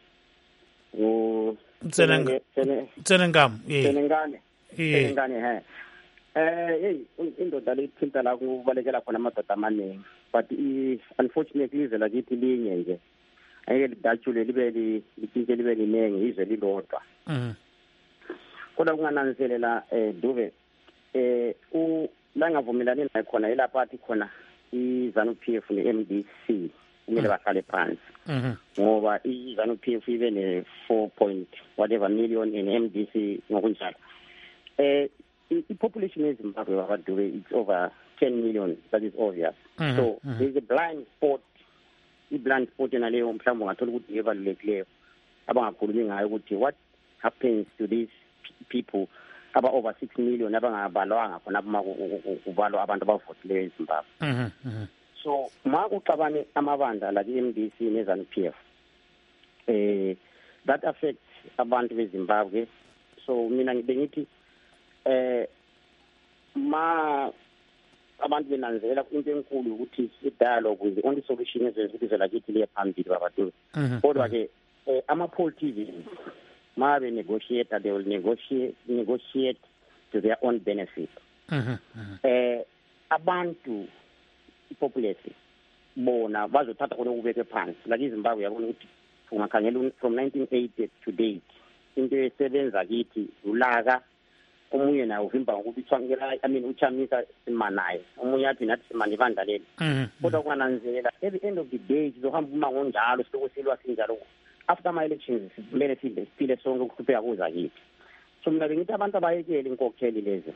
[SPEAKER 8] u
[SPEAKER 1] Tsenengam eh
[SPEAKER 8] Tsenengane Tsenengane he eh hey indoda le ithinta la kubalekela khona amadoda amaningi, but unfortunately izela kithi linye nje ayeke lidajule libe lithinke libe linengi izwe lilodwa.
[SPEAKER 1] Mhm.
[SPEAKER 8] Kodwa kungananzelela eh duve eh u la ngavumelani naye khona elaphathi khona iZANU P F ne-M D C kumele bahlale phansi ngoba iZANU P F ibe ne four point whatever million in M D C ngokunjalo. Eh i-population yeZimbabwe wabaduwe it's over ten million, that is obvious. Mm-hmm. So mm-hmm. there is a blind spot, i-blind spot naleyo mhlawumbe ungathola ukuthi evalulekileyo abangakhulumi ngayo ukuthi what happens to these people aba over six million abangabalwanga khona kubalwa abantu abavotileyo eZimbabwe.
[SPEAKER 1] Mhm.
[SPEAKER 8] So makuxabane amabandla like i-M D C neZANU P F eh that affects abantu beZimbabwe. So mina bengithi eh ma abantu benanzela into enkulu ukuthi i-dialogue is the only solution ezenza ukuthi izolakithi liye phambili babathu. Kodwa-ke um ama-politicians ma be-negotiate, they will negotiate, negotiate to their own benefit. Um abantu, i-populace, bona bazothatha khona ukubeke phansi. Like iZimbabwe yabona ukuthi ungakhangela from nineteen eighty to date into esebenza kithi ulaka, omunye naye uvimba ngokuthi utshangela, I mean uchamisa simanaye, omunye athi nathi simane bandlalele. Kodwa kungananzelela at the end of the day sizohamba uma ngonjalo siloko silwa sinjalo. After ama elections kumele sibe sile sonke ukuhlupheka kuza kithi. So mina bengithi abantu abayekele inkokheli lezi,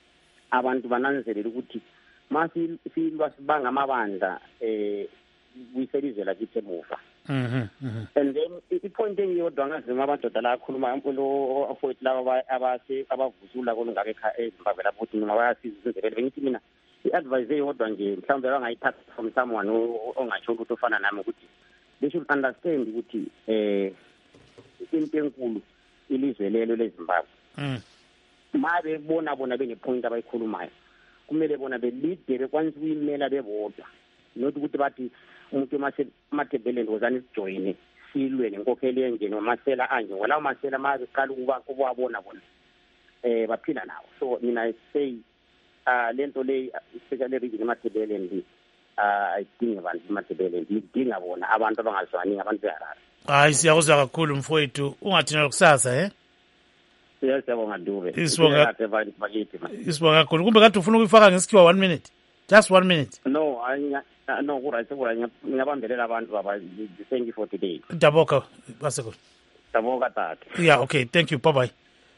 [SPEAKER 8] abantu bananzelela ukuthi masi silwa sibanga amabandla eh kuyiselizwe lakithi emuva.
[SPEAKER 1] Mhm mhm.
[SPEAKER 8] And then ipoint engiyodwa ngazima amadoda la akhuluma impilo afowethu laba abase abavusula kongabe eZimbabwe lapho ukuthi noma bayasiza izindebele. Bengithi mina i-advice eyodwa nje mhlawumbe bangayithatha from someone ongatsho ukuthi ofana nami ukuthi they should understand ukuthi eh into enkulu ilizwe lelo leZimbabwe.
[SPEAKER 1] Mm.
[SPEAKER 8] Ma bebona bona benepoint abayikhulumayo kumele bona belide bekwanisa ukuyimela bebodwa, not ukuthi bathi umuntu emathebeleni wozani sijoyine silwe nenkokheli enje nomasela anje ngoba masela maziqala ukuba kubabona bona eh baphila nawo. So mina I say uh lento le especially region emathebeleni ah ayidingi abantu emathebeleni, idinga bona abantu abangazwani abantu beharara.
[SPEAKER 1] Hayi siyakuzwa kakhulu mfowethu, ungathina lokusasa eh.
[SPEAKER 8] Siyabonga Dube.
[SPEAKER 1] Isibonga isibonga kakhulu. Kumbe kanti ufuna ukuyifaka ngesikhiwa one minute? Just one minute.
[SPEAKER 8] No, anya no kuright ukura ngiyabambelela abantu baba. Thank you for today.
[SPEAKER 1] Daboka baseko.
[SPEAKER 8] Daboka tata.
[SPEAKER 1] Yeah, okay, thank you. Bye bye.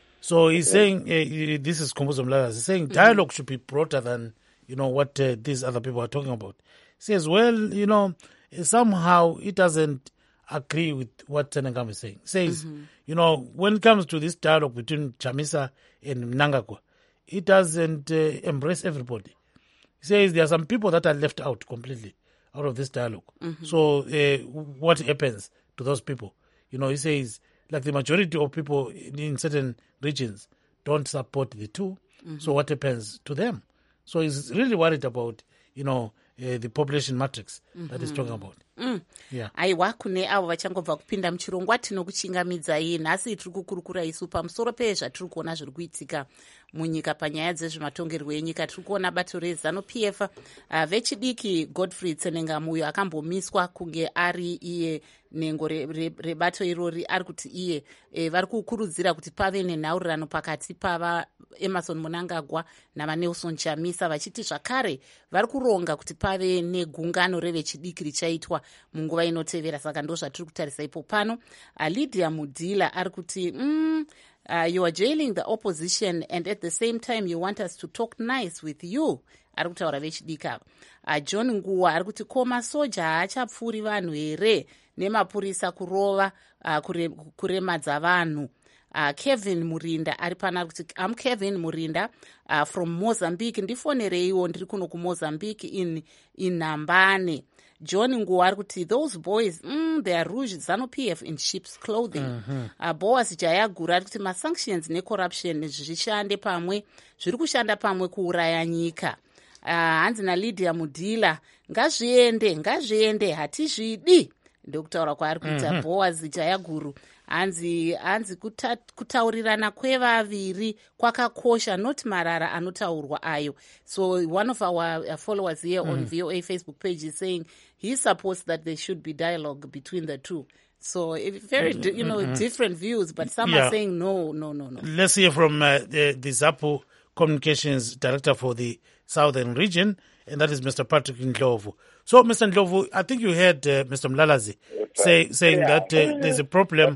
[SPEAKER 1] So he's okay. saying uh, this is Khumbuzo Mlalazi. He's saying dialogue mm-hmm. should be broader than, you know, what uh, these other people are talking about. He says, well, you know, somehow it doesn't agree with what Senengam is saying. He says, mm-hmm. you know, when it comes to this dialogue between Chamisa and Mnangagwa, it doesn't uh, embrace everybody. He says there are some people that are left out completely out of this dialogue. Mm-hmm. So uh, what happens to those people? You know, he says, like the majority of people in certain regions don't support the two. Mm-hmm. So what happens to them? So he's really worried about, you know, uh, the population matrix mm-hmm. that he's talking about.
[SPEAKER 2] Mm. Yeah. Aiwa kune avo vachangobva kupinda muchirongwa tinokuchingamidzai nhasi tiri kukurukura isu pamusoro pezvatiri kuona zviri kuitika munyika panyaya dzezvematongerwo enyika. Tiri kuona bato rezanu-P F uh, vechidiki Godfrey Tsenengam uyo akambomiswa kunge ari iye nengo rebato re, re irori ari kuti iye e, vari kukurudzira kuti pave nenhaurirano pakati pava Emerson Mnangagwa navaNelson Chamisa vachiti zvakare vari kuronga kuti pave negungano revechidiki richaitwa munguva inotevera. Saka ndo zvatiri kutarisa ipo pano. uh, Lydia Mudila ari kuti mm, uh, you are jailing the opposition and at the same time you want us to talk nice with you. Ari kutaura vechidiki ava. uh, John Nguwa ari kuti ko masoja haachapfuri vanhu here nemapurisa kurova uh, kure, kuremadza vanhu. Uh, Kevin Murinda ari pana kuti I'm Kevin Murinda uh, from Mozambique, ndifonereiwo ndiri kuno kuMozambique in in Nambane. John Nguwa ari kuti those boys mm, they are rouge ZANU-P F in sheep's clothing. Mm-hmm. uh, Boas Jayagura ari kuti masanctions necorruption zvishande pamwe, zviri kushanda pamwe kuuraya nyika. uh, hanzi naLydia Mudila ngazviende ngazviende hatizvidi ndokutaura kwaari kuita. Mm-hmm. Boas Jayaguru hanzi hanzi kuta, kutaurirana kwevaviri kwakakosha, not marara anotaurwa ayo. So one of our uh, followers here mm. on V O A Facebook page is saying he supports that there should be dialogue between the two. So very, you know, mm-hmm. different views, but some yeah. are saying no, no, no, no.
[SPEAKER 1] Let's hear from uh, the, the ZAPU Communications Director for the Southern Region, and that is Mister Patrick Ndlovu. So, Mister Ndlovu, I think you heard uh, Mister Mlalazi say, saying yeah. that uh, there's a problem.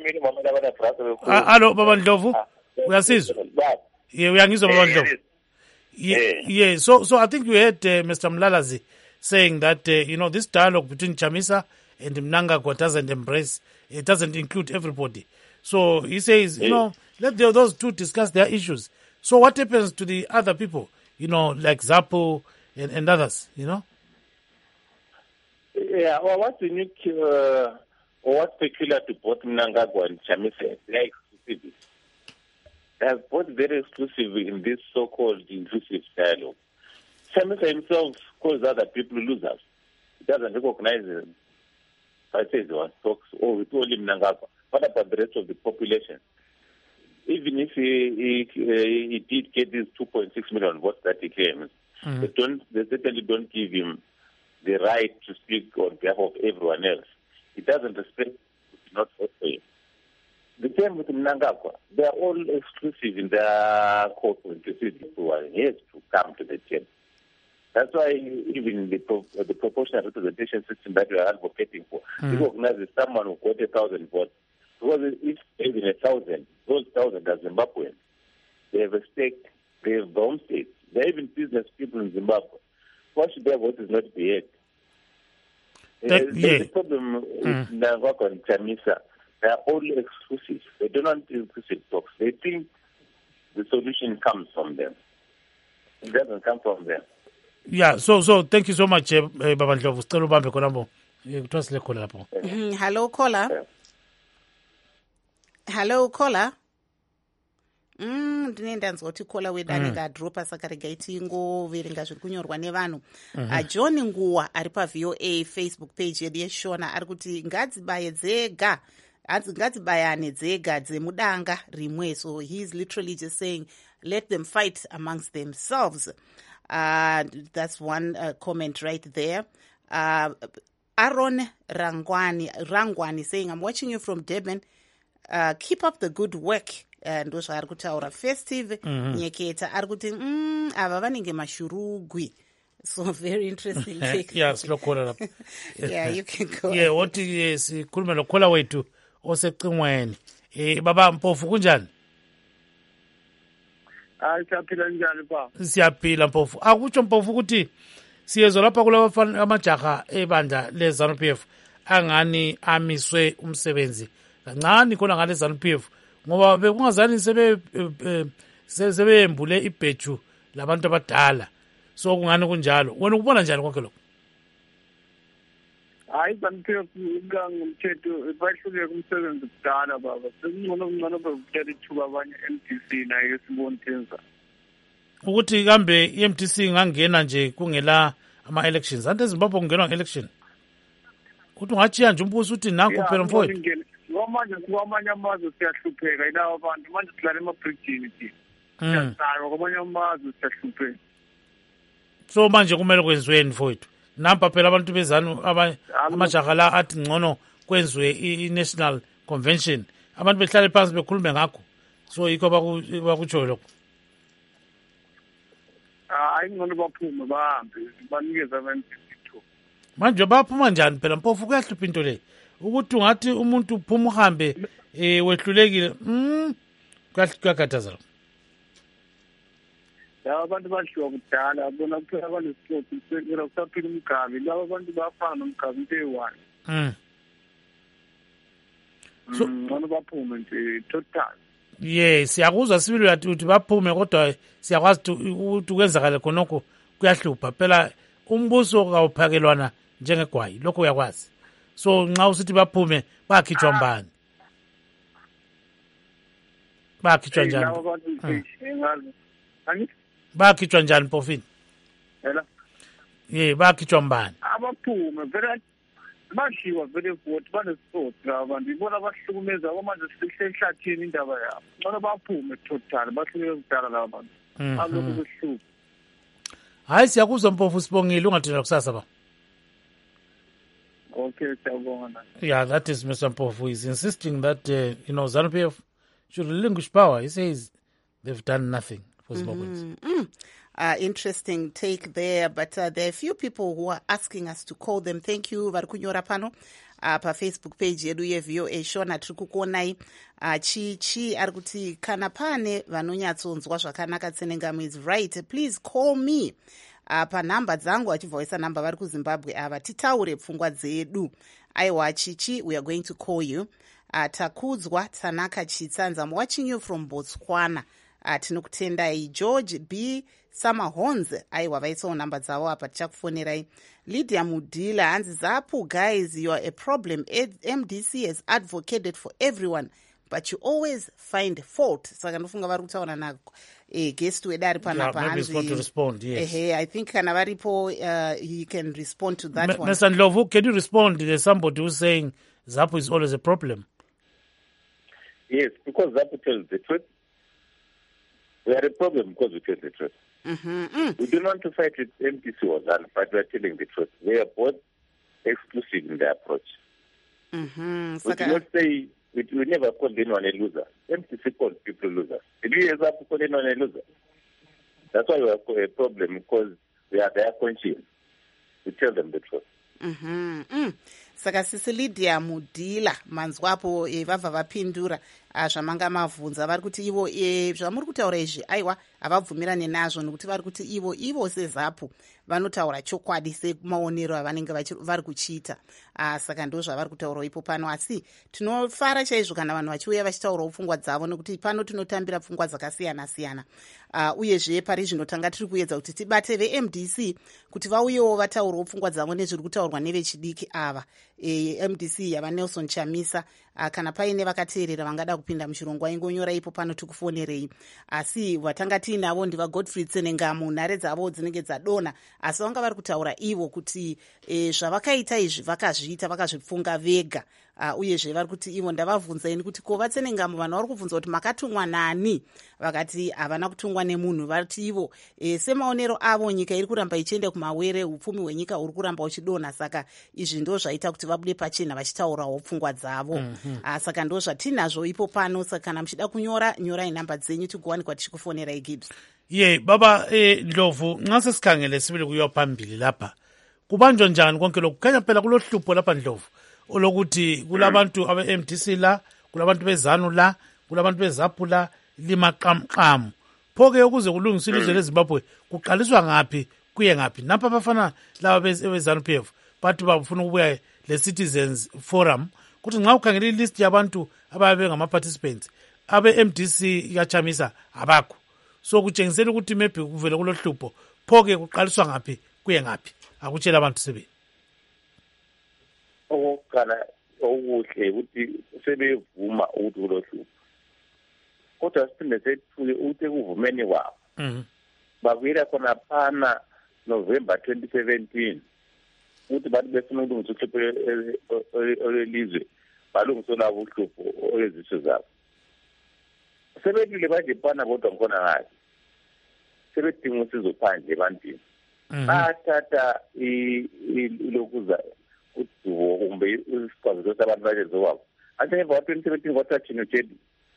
[SPEAKER 1] Hello, Baba Ndlovu. We are seeing. Yeah, we are using Baba Ndlovu. Yeah, yeah. So, so I think you heard uh, Mister Mlalazi saying that uh, you know, this dialogue between Chamisa and Mnangagwa doesn't embrace, it doesn't include everybody. So he says, you know, let the, those two discuss their issues. So what happens to the other people, you know, like ZAPU and, and others, you know?
[SPEAKER 5] Yeah, well, what's unique uh, or what's peculiar to both Mnangagwa and Chamisa, they're exclusive. They are both very exclusive in this so-called inclusive dialogue. Chamisa himself calls other people losers. He doesn't recognize them. I say there was talks, oh, we told him Mnangagwa. What about the rest of the population? Even if he, he, he did get these two point six million votes that he claims, mm-hmm. they, don't, they certainly don't give him the right to speak on behalf of everyone else. He doesn't respect, not vote for him. The same with Mnangagwa. They are all exclusive in their co-politicians who are here to come to the table. That's why even the, pro- the proportional representation system that we are advocating for mm. recognizes someone who got a thousand votes. Because if even a thousand, those thousand are Zimbabweans. They have a stake, they have their own states. They are even business people in Zimbabwe. Why should their votes not be heard?
[SPEAKER 1] That,
[SPEAKER 5] the,
[SPEAKER 1] yeah.
[SPEAKER 5] the problem with
[SPEAKER 1] mm.
[SPEAKER 5] Mnangagwa and Chamisa, they are all exclusive. They do not do inclusive talks. They think the solution comes from them. It doesn't come from them.
[SPEAKER 1] Yeah, so so thank you so much, uh, Baba Ndlovu. Sicela ubambe khona mbo. Kutwasile khona lapho.
[SPEAKER 2] Hello caller. Hello caller. Mm, ndinenda nzoti caller wedu anenge adropa saka regai tingoverenga zviri kunyorwa nevanhu. John Nguwa ari pa V O A Facebook page yedu yeshona ari kuti ngadzibaye dzega. Ngadzibayane dzega dzemudanga rimwe. So he is literally just saying let them fight amongst themselves. Uh, that's one uh, comment right there. Uh, Aaron Rangwani, Rangwani saying, I'm watching you from Durban. Uh, keep up the good work. And also, ari kutaura festive nyeketa ari kuti mm ava vanenge mashurugwi. So very interesting.
[SPEAKER 1] Yeah, slow caller up.
[SPEAKER 2] Yeah, you can go.
[SPEAKER 1] Yeah, what is khuluma lo caller wethu osecingweni. Eh baba Mpofu kunjani?
[SPEAKER 7] Hayi siyaphila njani ba?
[SPEAKER 1] Siyaphila Mpofu. Akutsho Mpofu ukuthi siyezwa lapha kulabafana amajaha ebandla leZANU P F angani amiswe umsebenzi kancane khona ngale ZANU P F ngoba bekungazani sebe sebeyembule ibheju labantu abadala. So kungani kunjalo. Wena ukubona njani konke lokho?
[SPEAKER 7] Hayi ZANU P F ngumthetho bahlule kumsebenzi kudala baba. Sekungcono kungcono bekuthatha ithuba abanye M D C naye sibontenza.
[SPEAKER 1] Ukuthi kambe i-M D C ingangena nje kungela ama-elections. Ante eZimbabwe kungenwa nge-election. Ukuthi ungatshiya nje umbuso uthi nanku phela mfowethu.
[SPEAKER 7] Kwamanje kwamanye amazwe siyahlupheka yilabo abantu manje silala emabridgini thina. Siyasala kwamanye amazwe siyahlupheka.
[SPEAKER 1] So manje kumele kwenziweni mfowethu. Nampa phela abantu bezanu amajaha la athi ngcono kwenziwe i-national convention. Abantu behlale phansi bekhulume ngakho. So yikho bakutsho lokho.
[SPEAKER 7] Hayi ngcono baphume bahambe banikeze abantu ithuba.
[SPEAKER 1] Manje baphuma njani phela Mpofu kuyahlupha into le. Ukuthi ungathi umuntu uphuma uhambe eh wehlulekile. Mm kuyakhathaza lokho.
[SPEAKER 7] Laba abantu badliwa kudala bona kuphela abantu sport sekela kusaphila umgabi laba abantu bafana nomgabi into eyi-one.
[SPEAKER 1] Mm.
[SPEAKER 7] So ngcono baphume nje total.
[SPEAKER 1] Yes, siyakuzwa sibili yathi uthi baphume kodwa siyakwazi ukuthi kwenzakala khonokho kuyahlupha phela umbuso kawuphakelwana njengegwayi lokho uyakwazi. So nxa usithi baphume bakhitshwa mbani? Bakhitshwa njani? Bakhitshwa njani Mpofini?
[SPEAKER 7] Yela.
[SPEAKER 1] Yeah, bakhitshwa mbani?
[SPEAKER 7] Abaphume vele bashiwa vele vote banesiport abantu ibona bahlukumeza kwamanje sisehlathini indaba yabo. Ngcono baphume total bahluleke kudala laba bantu. Alokho kuhlupha.
[SPEAKER 1] Hayi siyakuzwa Mpofu sibongile ungathina kusasa ba.
[SPEAKER 7] Okay, siyabonga.
[SPEAKER 1] Yeah, that is Mister Mpofu is insisting that uh, you know ZANU P F should relinquish power. He says they've done nothing for Zimbabweans.
[SPEAKER 2] Mm-hmm. Mm. Uh, interesting take there, but uh, there are a few people who are asking us to call them. Thank you, Varikunyora Pano. Uh, pa Facebook page yedu ye V O A Shona tiri kukuonai uh, chi chi ari kuti kana pane vanonyatsonzwa zvakanaka Tsenengamo is right, please call me uh, pa namba dzangu achibvaisa namba vari kuZimbabwe ava titaure pfungwa dzedu. Aiwa Chichi, we are going to call you. Uh, takudzwa Tanaka Chitsanza, I'm watching you from Botswana. Uh, tinokutendai George B Samahons, aiwa vaitsawo namba dzavo apa tichakufonerai. Lydia Mudila hanzi zapu, guys, you are a problem. M D C has advocated for everyone but you always find fault. Saka ndofunga vari kutaura nako eh, guest wedu ari panapa
[SPEAKER 1] hanzi
[SPEAKER 2] ehe I think kana varipo uh, he can respond to that M- one.
[SPEAKER 1] Mister Ndlovu, can you respond? There's somebody who's saying ZAPU is always a problem.
[SPEAKER 5] Yes, because ZAPU tells the truth. We are a problem because we tell the truth.
[SPEAKER 2] Mm-hmm. Mm.
[SPEAKER 5] We do not want to fight with M D C or ZANU, but we are telling the truth. We are both exclusive in their approach.
[SPEAKER 2] Mm-hmm.
[SPEAKER 5] We do not say, we, we never call anyone a loser. M D C called people losers. Did we ever call anyone a loser? That's why we have a problem, because we are their conscience. We tell them the truth.
[SPEAKER 2] Mm-hmm. Mm. Saka sisi Lydia Mudila manzwapo e, vabva vapindura zvamanga mavhunza vari kuti ivo e, zvamuri kutaura izvi aiwa havabvumirani nazvo nokuti vari kuti ivo ivo seZAPU vanotaura chokwadi semaonero avanenge vari kuchiita. Saka ndo zvavari kutaurawo ipo pano, asi tinofara chaizvo kana vanhu vachiuya vachitaurawo pfungwa dzavo nokuti pano tinotambira pfungwa dzakasiyana siyana. Uh, uyezve pari zvino tanga tiri kuedza kuti tibate ve-M D C kuti vauyewo vataurawo pfungwa dzavo nezviri kutaurwa nevechidiki ava. E, M D C yava Nelson Chamisa. Uh, kana paine vakateerera vangada kupinda muchirongwa ingonyora ipo pano tikufonerei. Asi vatanga tiinavo ndiva Godfrey Tsenengamu, nhare dzavo dzinenge dzadona, asi vanga vari kutaura ivo kuti e, zvavakaita izvi vakazviita vakazvipfunga vega. Uh, uyezve vari kuti ivo ndavabvunza ini kuti ko vatsenengamu vanhu vari kubvunza kuti makatumwa nani, vakati havana kutungwa nemunhu. Vati ivo e, semaonero avo nyika iri kuramba ichienda kumawere, upfumi hwenyika huri kuramba uchidonha, saka izvi ndo zvaita kuti vabude pachena vachitaurawo pfungwa dzavo. Mm-hmm. Uh, saka ndo zvatinazvo ipo pano, saka kana muchida kunyora nyorai namba dzenyu tigowanikwa tichikufonerai Gibbs.
[SPEAKER 1] Ye yeah, baba eh, Ndlovu, nxa sesikhangele sibili kuyiwa phambili lapha kubanjwa njani konke lokhu? Kukhanya phela kulohlupho lapha Ndlovu olokuthi kulabantu abe-M D C la, kulabantu bezanu la, kulabantu beZAPU la, limaqamqamu. Pho-ke ukuze kulungiswe ilizwe leZimbabwe kuqaliswa ngaphi kuye ngaphi? Napha abafana laba beZANU P F bathi bafuna ukubuya le-Citizens Forum, kuthi nxa ukhangele ilist yabantu ababe ngama-participants abe-M D C kaChamisa abakho. So kutshengisela ukuthi maybe kuvele kulohlupho, pho-ke kuqaliswa ngaphi kuye ngaphi? Akutshela abantu sebe.
[SPEAKER 5] Okokuqala okuhle ukuthi sebevuma ukuthi kulohlupho, kodwa siphinde sethuke ukuthi ekuvumeni kwabo babuyela khona phana November twenty seventeen ukuthi bathi befuna ukulungisa uhlupho olwelizwe balungise labo uhlupho olweziso zabo. Sebedlule baje phana bodwa ngikhona ngathi sebedinga usizo phandle ebantwini. Bathatha ilokuza udubo kumbe isikwazi sabantu bajezokwabo anje ngemva twenty seventeen kwathiwa Chino Chedi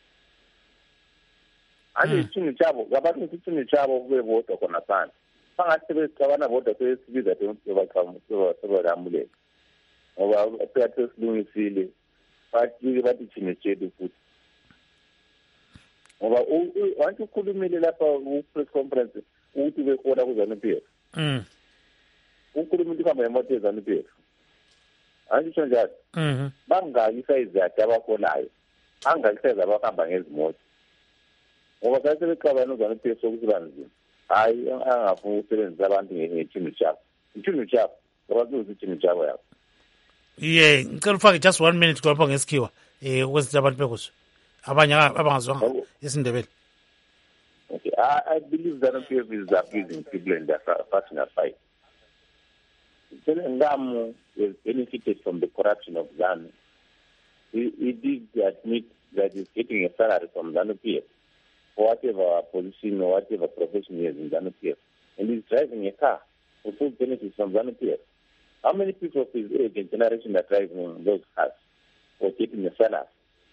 [SPEAKER 5] anje isithunzi chabo ngabantu isithunzi chabo kube bodwa khona phansi bangathi sebesicabana bodwa sesibiza sebalamulele ngoba phakathi silungisile bathi bathi Chino Chedi futhi ngoba wanti ukhulumile lapha ku-press conference ukuthi bekhona kuZANU P F.
[SPEAKER 1] Mm.
[SPEAKER 5] Ukhulumile kwamba emoto yeZANU P F. Angisho njalo.
[SPEAKER 1] Mhm.
[SPEAKER 5] Bangakisa izathu abakholayo. Angakiseza abahamba ngezimoto. Ngoba kahle becabana uZANU P F sokuthi banzima. Hayi angafuna ukusebenzisa abantu ngethini chabo. Ithini chabo. Ngoba kuthi ithini chabo yakho.
[SPEAKER 1] Yeah, ngicela ufake just one minute kwapha ngesikhiwa eh ukwenza abantu bekusho. Abanye abangazwanga isiNdebele.
[SPEAKER 5] Okay, I, I believe ZANU P F is abusing people in their personal fight. Tsenengamu has benefited from the corruption of ZANU. He, he did admit that he's getting a salary from ZANU P F for whatever position or whatever profession he has in ZANU P F. And he's driving a car for full benefits from ZANU P F. How many people of his age and generation are driving those cars or getting a salary?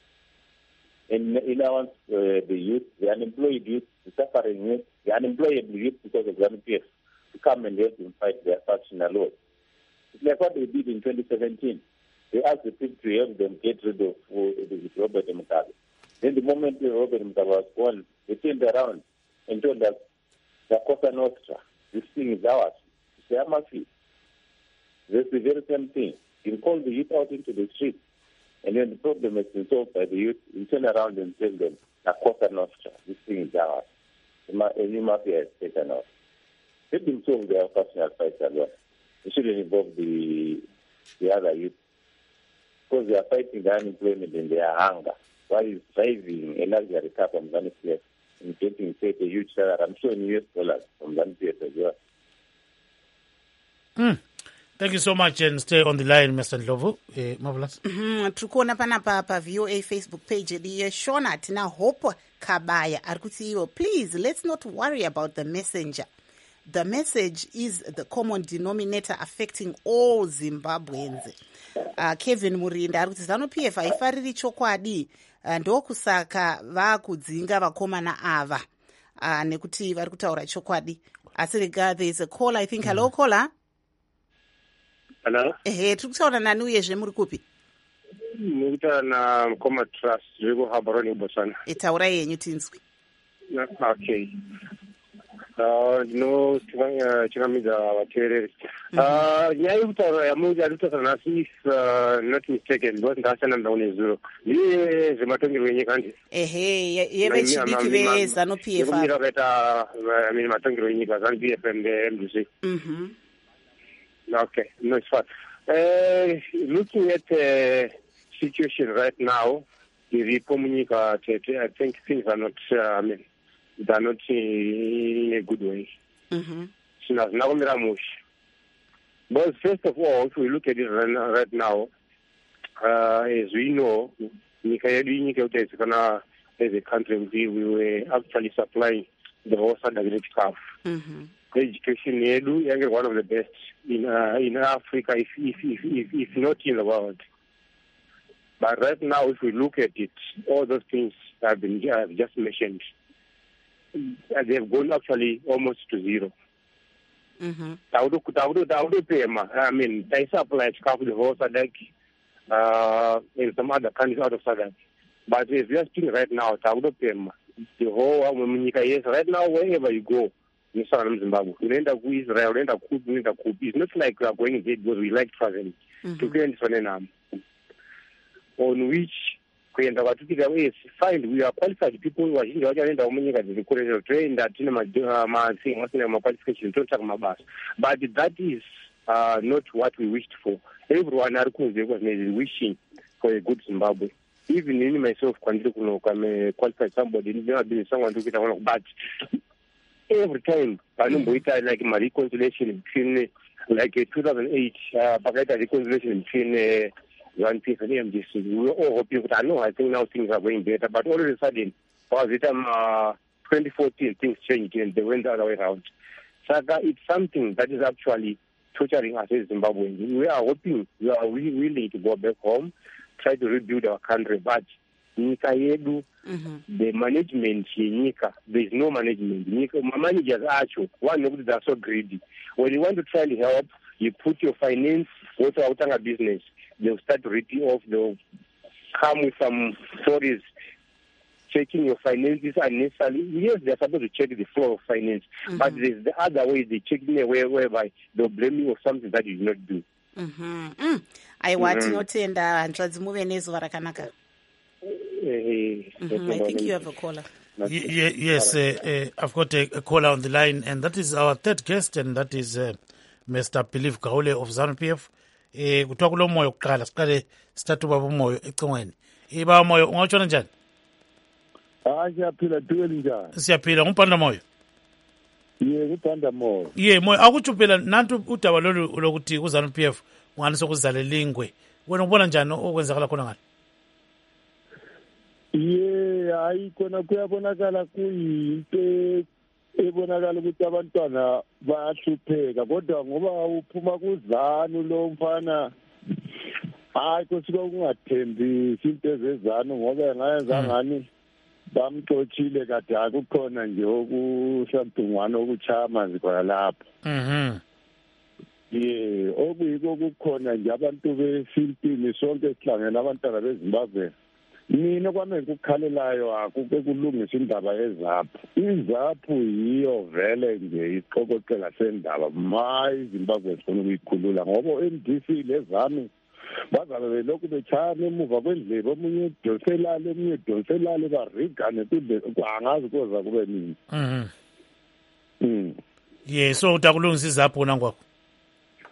[SPEAKER 5] And in our, uh, the youth, the unemployed youth, the suffering youth, the unemployable youth because of ZANU P F to come and help them fight their factional laws. It's like what they did in twenty seventeen. They asked the people to help them get rid of uh, Robert Mugabe. Then the moment Robert Mugabe was gone, they turned around and told us, the Cosa Nostra, this thing is ours. It's their mafia. That's the very same thing. You call the youth out into the streets. And when the problem has been solved by the youth, you turn around and tell them, La Cosa Nostra, this thing is ours. The new mafia has taken off. Let them solve their personal fights alone. It shouldn't involve the the other youth. Because they are fighting the unemployment and their hunger. While he's driving a luxury car from ZANU P F and getting paid a huge salary. I'm sure in U S dollars from ZANU-P F as well.
[SPEAKER 1] Mm. Thank you so much, and stay on the line, Mister Ndlovu. Eh, marvelous.
[SPEAKER 2] Mhm, tikuona panapa pa V O A Facebook page yedu Shona tina Hope Kabaya ari kuti iwo, please let's not worry about the messenger. The message is the common denominator affecting all Zimbabweans. Uh, Kevin Murinda ari kuti ZANU-P F haifariri chokwadi, uh, ndokusaka vakudzinga vakomana ava, uh, nekuti vari kutaura chokwadi. Asi rega, there is a call, I think. Hello, caller.
[SPEAKER 9] Hello.
[SPEAKER 2] Ehe, tiri kutaura nani uyezve muri kupi?
[SPEAKER 9] Muri kutaura na Mukoma Trust zviri kuHabaroni Botswana.
[SPEAKER 2] Taurai yenyu tinzwi.
[SPEAKER 9] Okay. Ndino chingamidza vateereri. Nyaya yekutaura yamuri ari kutaura nhasi, if not mistaken, because ndakasiyana ndaone zuro. Ndiye zvematongerwo enyika ndi?
[SPEAKER 2] Ehe, yevechidiki veZANU-P F.
[SPEAKER 9] Yekumira wakaita matongerwo enyika ZANU-P F and M D C.
[SPEAKER 2] Mhm.
[SPEAKER 9] Okay, no, it's fine. Uh, looking at the situation right now, the Republica, I think things are not, uh, I mean, they're not in a good way.
[SPEAKER 2] Mm-hmm.
[SPEAKER 9] But first of all, if we look at it right now, uh, as we know, as a country, we were actually supplying the whole Southern Calf.
[SPEAKER 2] Mm-hmm.
[SPEAKER 9] Education edu is one of the best in uh, in Africa, if, if if if if not in the world. But right now, if we look at it, all those things have been I've just mentioned, they have gone actually almost to zero.
[SPEAKER 2] Mm-hmm.
[SPEAKER 9] I mean, they supply the whole Sadek, uh, in some other countries out of Sadek. But if you are speaking right now, the whole yes, right now, wherever you go, Zimbabwe, we end up with Israel, we end up with we end up with. It's not like we are going there because we like traveling. To go and on which we end up with find we are qualified people who are in the end of the train that in my thing, what's in my qualification, don't talk about us. But that is uh, not what we wished for. Everyone was wishing for a good Zimbabwe. Even in myself, I'm qualified somebody, never been someone to get along, but every time, I know mm-hmm. like my reconciliation between like uh, two thousand eight, uh, reconciliation between uh, ZANU-P F and M D C. We were all hoping, but I know I think now things are going better. But all of a sudden, by the time uh, twenty fourteen, things changed and they went the other way around. So it's something that is actually torturing us as Zimbabweans. We are hoping, we are really willing to go back home, try to rebuild our country, but Nika Yedu, mm-hmm. the management in Nika, there is no management. Nika, my managers are actually, one of them are so greedy. When you want to try to help, you put your finance, go to our business, they'll start ripping off, they'll come with some stories, checking your finances unnecessarily. Yes, they're supposed to check the flow of finance, mm-hmm. but there's the other way, they check in a way whereby they'll blame you for something that you did not do.
[SPEAKER 2] Mm-hmm. Mm. I want to tinotenda hanzvadzi muve nezuva rakanaka. Mm-hmm. I think you have a caller.
[SPEAKER 1] Y- yes, uh, uh, I've got a, a caller on the line, and that is our third guest, and that is uh, Mister Philip Gaule of ZANU-P F. Eh kuthiwa kulo moyo kuqala siqale sithathe ubaba umoyo ecingweni. Eh baba moyo ungatshona njani?
[SPEAKER 10] Ah siyaphila duweni njani?
[SPEAKER 1] Siyaphila ngumpanda moyo.
[SPEAKER 10] Ye ngumpanda moyo.
[SPEAKER 1] Ye moyo akutsho phela nantu udaba lolu lokuthi ku ZANU-P F ungani sokuzalela ingwe. Wena ubona njani okwenzakala khona ngani?
[SPEAKER 10] Ye hayi khona kuyabonakala kuyinto ebonakala ukuthi abantwana bayahlupheka kodwa ngoba uphuma kuZANU lo mfana hayi kusuka kungathembisi into ezezanu ngoba ngayenza ngani bamxothile kade akukhona nje okuhlambungwana okuchaya amanzi khona lapho.
[SPEAKER 1] Mhm.
[SPEAKER 10] Ye okuyiko kukhona nje abantu befimpini sonke sihlangene abantwana beZimbabwe. Mina kwami ngikukhalelayo akuke kulungisa indaba yezaphu. Izaphu yiyo vele nje iqokoqela sendaba mayi Zimbabwe sifuna ukuyikhulula ngoba M D C lezami bazabe belokhu bechana emuva kwendlebe omunye udonselale omunye udonselale barigane kudle angazi koza kube nini.
[SPEAKER 1] Mhm.
[SPEAKER 10] Mm.
[SPEAKER 1] Yeah, so utakulungisa izaphu nangwakho.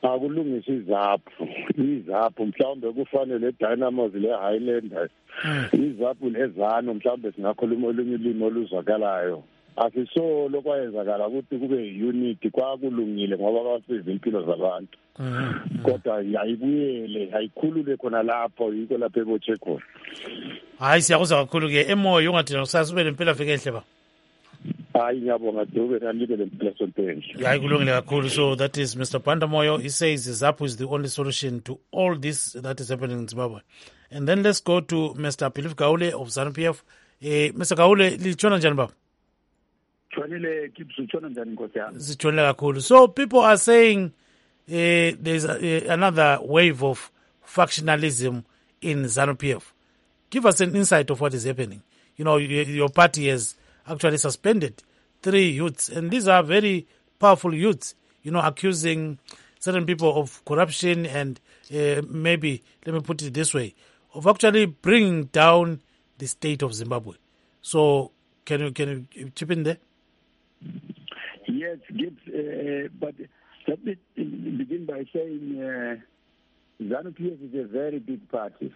[SPEAKER 10] akulungisa izaphu izaphu mhlawumbe kufanele Dynamos le Highlanders izaphu lezano mhlawumbe singakhuluma olunye ulimi oluzwakalayo asisolo kwayenzakala ukuthi kube unity kwakulungile ngoba basiza impilo zabantu kodwa yayibuyele hayikhulule khona lapho yiko lapho ebotshe khona
[SPEAKER 1] hayi siyakuzwa kakhulu ke emoyo ungathi nosasube lempela veke ehle ba
[SPEAKER 10] hayi ngiyabonga Dube kanike lempela sonke
[SPEAKER 1] hayi kulungile kakhulu. So that is Mister Bandamoyo. He says ZAPU is the only solution to all this that is happening in Zimbabwe. And then let's go to Mister Philip Gaule of ZANU-P F. eh Mister Gaule lichona njani baba?
[SPEAKER 11] Chonile kipsuchona njani nkosi yami?
[SPEAKER 1] Zichona kakhulu. So people are saying uh, there's a, uh, another wave of factionalism in ZANU-P F. Give us an insight of what is happening. You know, your, your party has actually suspended three youths, and these are very powerful youths, you know, accusing certain people of corruption and uh, maybe, let me put it this way, of actually bringing down the state of Zimbabwe. So can you can you chip in there?
[SPEAKER 11] Yes, Gibbs, uh, but let me begin by saying uh, ZANU-P F is a very big party.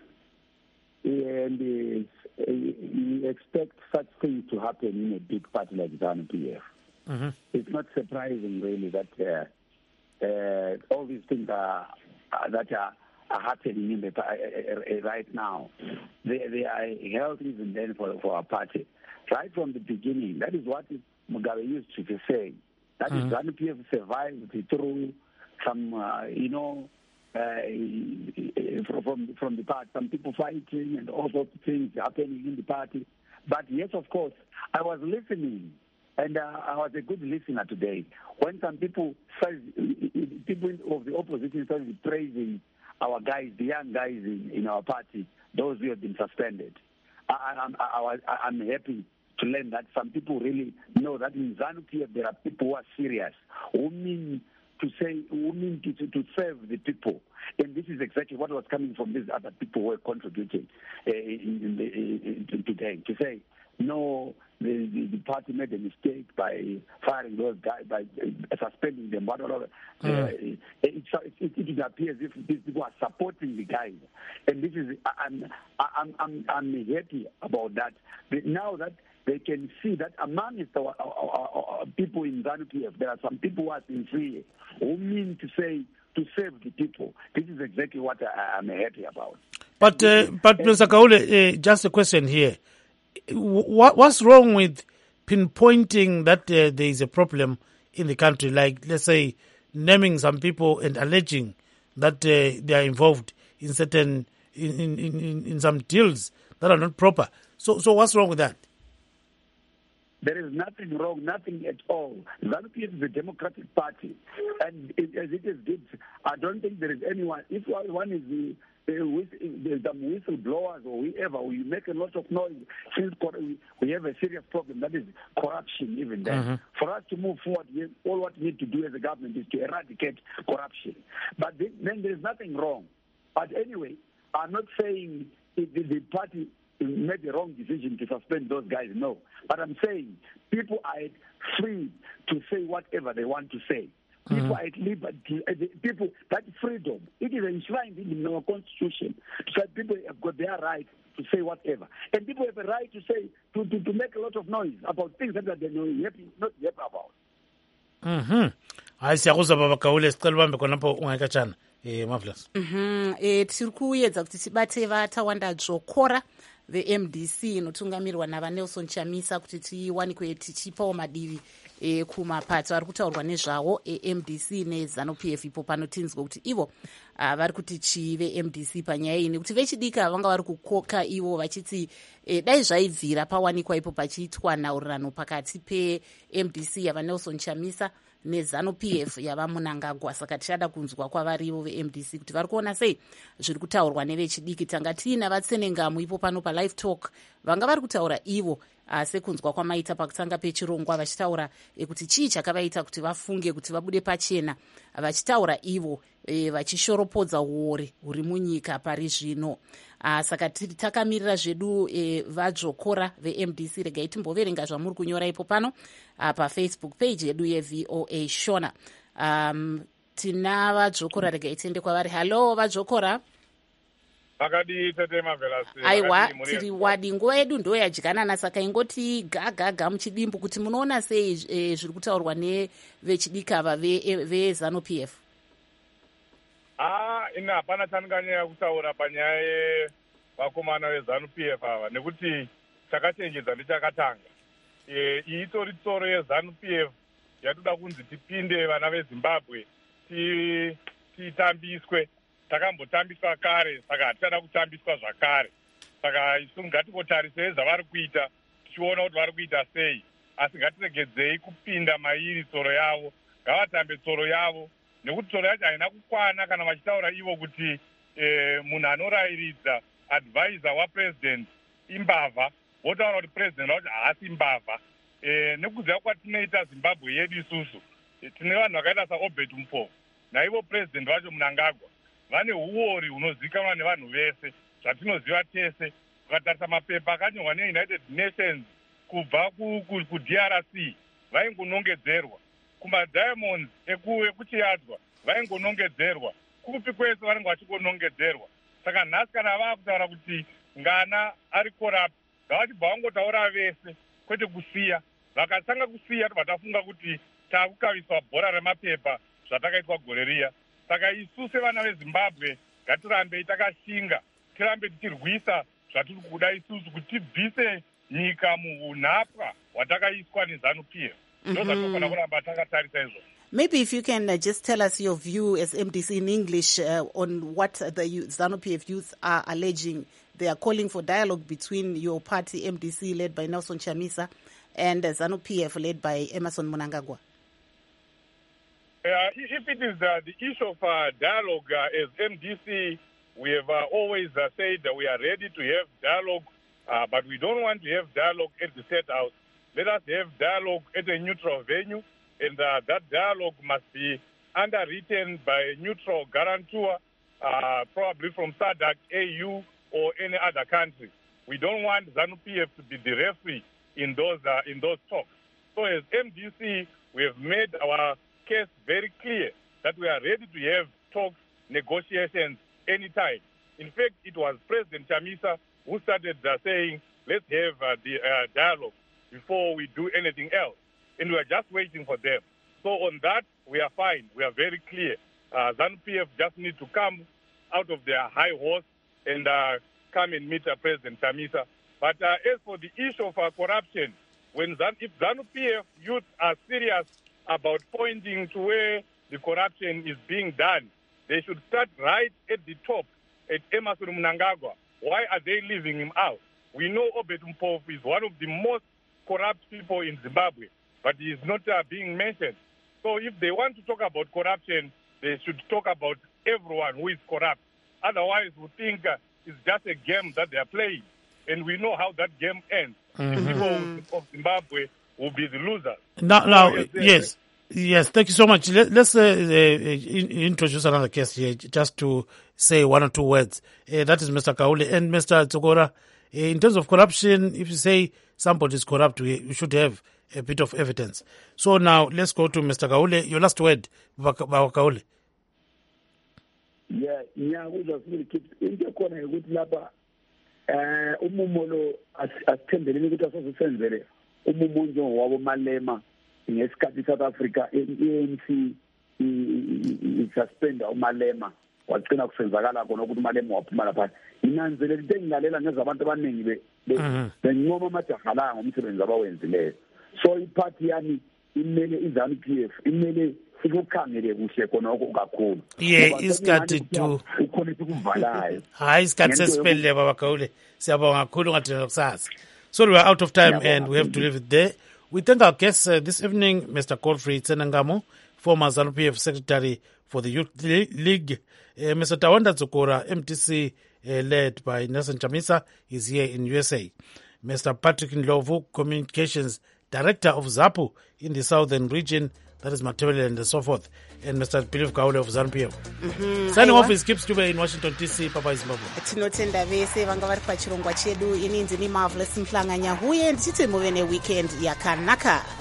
[SPEAKER 11] And uh, you expect such things to happen in a big party like ZANU-P F. Mm-hmm. It's not surprising, really, that uh, uh, all these things are, uh, that are, are happening in the uh, right now. They, they are held even then for, for our party. Right from the beginning, that is what Mugabe used to say. That mm-hmm. is ZANU-P F survived through some, uh, you know, Uh, from from the party, some people fighting and all sorts of things happening in the party. But yes, of course, I was listening, and uh, I was a good listener today. When some people started, people of the opposition started praising our guys, the young guys in, in our party, those who have been suspended. I, I, I, I, I'm happy to learn that some people really know that in ZANU-P F there are people who are serious, who mean to say, who mean to, to, to serve the people. And this is exactly what was coming from these other people who were contributing uh, in, in the, in, today, to say, no, the, the, the party made a mistake by firing those guys, by uh, suspending them, whatever. Mm. Uh, it, it, it, it appears as if these people are supporting the guys. And this is, I'm, I'm, I'm, I'm happy about that. But now that they can see that amongst our, our, our, our people in ZANU-P F, there are some people who are sincere, who mean to say, to save the people. This is exactly what I, I'm happy about.
[SPEAKER 1] But, uh, but Mister Gaule, uh, just a question here. What, what's wrong with pinpointing that uh, there is a problem in the country? Like, let's say, naming some people and alleging that uh, they are involved in certain, in, in, in, in some deals that are not proper. So, so what's wrong with that?
[SPEAKER 11] There is nothing wrong, nothing at all. ZANU-P F is a democratic party. And it, as it is, it, I don't think there is anyone, if one is the, the, the, the whistleblowers or whoever, we make a lot of noise, since we have a serious problem, that is corruption even then. Mm-hmm. For us to move forward, all what we need to do as a government is to eradicate corruption. But then, then there is nothing wrong. But anyway, I'm not saying the, the party made the wrong decision to suspend those guys, no. But I'm saying people are free to say whatever they want to say. People mm-hmm. are at liberty. People, that freedom, it is enshrined in our constitution. So people have got their right to say whatever. And people have a right to say, to, to, to make a lot of noise about things that they're not happy, not happy about.
[SPEAKER 1] Mm-hmm. Hayi siyakuzwa baba Gaule sicela ubambe khonapho ungayikatshana. Eh marvelous.
[SPEAKER 2] Mhm. Eh tiri kuedza kuti tibate vatawanda dzvokora ve-M D C inotungamirwa navaNelson Chamisa kuti tiwanikwe tichipawo madivi e, kumapato ari kutaurwa nezvawo e-M D C neZANU-P F ipo panotinzwa kuti ivo uh, vari kuti chii ve-M D C panyaya iyi nekuti vechidika vanga vari kukoka ivo vachiti e, dai zvaibvira pawanikwa ipo pachiitwa nhaurirano pakati pe-M D C yavaNelson Chamisa neZANU-P F yava Munangagwa. Saka tichada kunzwa kwavarivo ve-M D C kuti vari kuona sei zviri kutaurwa nevechidiki. Tanga tiina vatsenengamu ipo pano palive talk vanga vari kutaura ivo uh, sekunzwa kwamaita pakutanga pechirongwa vachitaura e, kuti chii chakavaita kuti vafunge kuti vabude pachena vachitaura ivo e, vachishoropodza uore huri munyika pari zvino. Uh, saka takamirira zvedu e, vadzvokora ve-M D C regai timboverenga zvamuri kunyora ipo pano uh, pafacebook page yedu yeV O A Shona. Um, tina vadzvokora rega itende kwavari. Hallo vadzvokora.
[SPEAKER 12] Vakadi tete mavelasi.
[SPEAKER 2] Aiwa, tiri wadi nguva yedu ndo yadyanana, saka ingoti gagaga muchidimbu kuti munoona sei e, zviri kutaurwa nevechidiki ava veZanu P F.
[SPEAKER 12] Ah, ina hapana chandinganyanya kutaura panyaya yevakomana veZanu P F ava nekuti chakachenjedza ndichakatanga. E, itori tsoro yeZanu P F yatoda kunzi tipinde vana veZimbabwe ti titambiswe. Takambotambiswa kare, saka hatichada kutambiswa zvakare. Saka isu ngatingotarisei zvavari kuita, tichiona kuti vari kuita sei. Asi ngatiregedzei kupinda mairi tsoro yavo, ngavatambe tsoro yavo, nekuti tsoro yacho haina kukwana kana vachitaura ivo kuti eh, munhu anorayiridza advisor wapresident imbavha, votaura kuti president vacho haasi mbavha. Eh, nekuziva kwatinoita Zimbabwe yedu isusu, tine vanhu vakaita saObert Mpofu, naivo president vacho Mnangagwa. Vane uori hunozikanwa nevanhu vese, zvatinoziva tese. Ukatarisa mapepa akanyorwa neUnited Nations kubva kuD R C vaingonongedzerwa, kumadiamonds ekuchiyadzwa vaingonongedzerwa, kupi kwese vanenge vachingonongedzerwa. Saka nhasi kana vava kutaura kuti ngana ari corrupt, ngavachibva vangotaura vese kwete kusiya. Vakatanga kusiya tobva tafunga kuti takukaviswa bhora remapepa zvatakaitwa gore riya. Saka isu sevana veZimbabwe ngatirambei takashinga, tirambe tichirwisa zvatiri kuda isusu kuti tibvise nyika muunhapwa hwatakaiswa neZanu P F. Ndo zvatinofanira kuramba takatarisa izvo.
[SPEAKER 2] Maybe if you can uh, just tell us your view as M D C in English uh, on what the ZANU P F youth are alleging. They are calling for dialogue between your party, M D C, led by Nelson Chamisa, and uh, ZANU P F, led by Emmerson Mnangagwa.
[SPEAKER 12] Uh, if it is uh, the issue of uh, dialogue, uh, as M D C, we have uh, always uh, said that we are ready to have dialogue, uh, but we don't want to have dialogue at the State House. Let us have dialogue at a neutral venue, and uh, that dialogue must be underwritten by a neutral guarantor, uh, probably from SADC, A U, or any other country. We don't want ZANU P F to be the referee in those uh, in those talks. So as M D C, we have made our case very clear that we are ready to have talks, negotiations anytime. In fact, it was President Chamisa who started uh, saying, let's have uh, the uh, dialogue before we do anything else. And we are just waiting for them. So on that, we are fine. We are very clear. Uh, ZANU P F just need to come out of their high horse and uh, come and meet uh, President Chamisa. But uh, as for the issue of uh, corruption, when ZANU, if ZANU P F youth are serious about pointing to where the corruption is being done, they should start right at the top, at Emmerson Mnangagwa. Why are they leaving him out? We know Obert Mpofu is one of the most corrupt people in Zimbabwe, but he is not uh, being mentioned. So if they want to talk about corruption, they should talk about everyone who is corrupt. Otherwise, we think uh, it's just a game that they are playing, and we know how that game ends. Mm-hmm. The people of Zimbabwe will be the losers.
[SPEAKER 1] Now, now so yes, yes, thank you so much. Let, let's uh, uh, introduce another guest here, just to say one or two words. Uh, that is Mister Kaule and Mister Tsogora. Uh, in terms of corruption, if you say somebody is corrupt, we, we should have a bit of evidence. So now let's go to Mister Kaule. Your last word, Kaule.
[SPEAKER 11] Yeah, yeah, we just really keep in the corner with Laba. Uh, umumolo asithembeleni ukuthi asosenzele umumonjo wabo Malema ngesikhathi South Africa A N C isuspenda uMalema wagcina kusenzakala khona ukuthi uMalema waphumala phansi. Inanzelela into engilalela ngezabantu abaningi be benqoma amajaha la ngomsebenzi abawenzileyo. So iparty yami imele iZANU P F imele sikukhangele kuhle khona kakhulu.
[SPEAKER 1] Yeah, isikhathi tu
[SPEAKER 11] ukhona sikuvalayo.
[SPEAKER 1] Hayi isikhathi sesiphelile baba Kaule. Siyabonga kakhulu ngathi kusasa. So we are out of time and we have to leave it there. We thank our guests uh, this evening, Mister Godfrey Tsenangamo, former ZANU P F Secretary for the Youth League, uh, Mister Tawanda Tsogora, M D C, uh, led by Nelson Chamisa, is here in U S A. Mister Patrick Ndlovu, Communications Director of ZAPU in the Southern Region, that is Matabele and so forth, and Mister Philip Kaule of ZANU P F. Mm-hmm. Signing off is Kip Stube in Washington, D C. Papa Zimbabwe.
[SPEAKER 2] Tinotenda vese vanga vari pachirongwa chedu. Ini ndini Marvelous Mhlanganya. Huye ndichiti muve ne weekend yakanaka.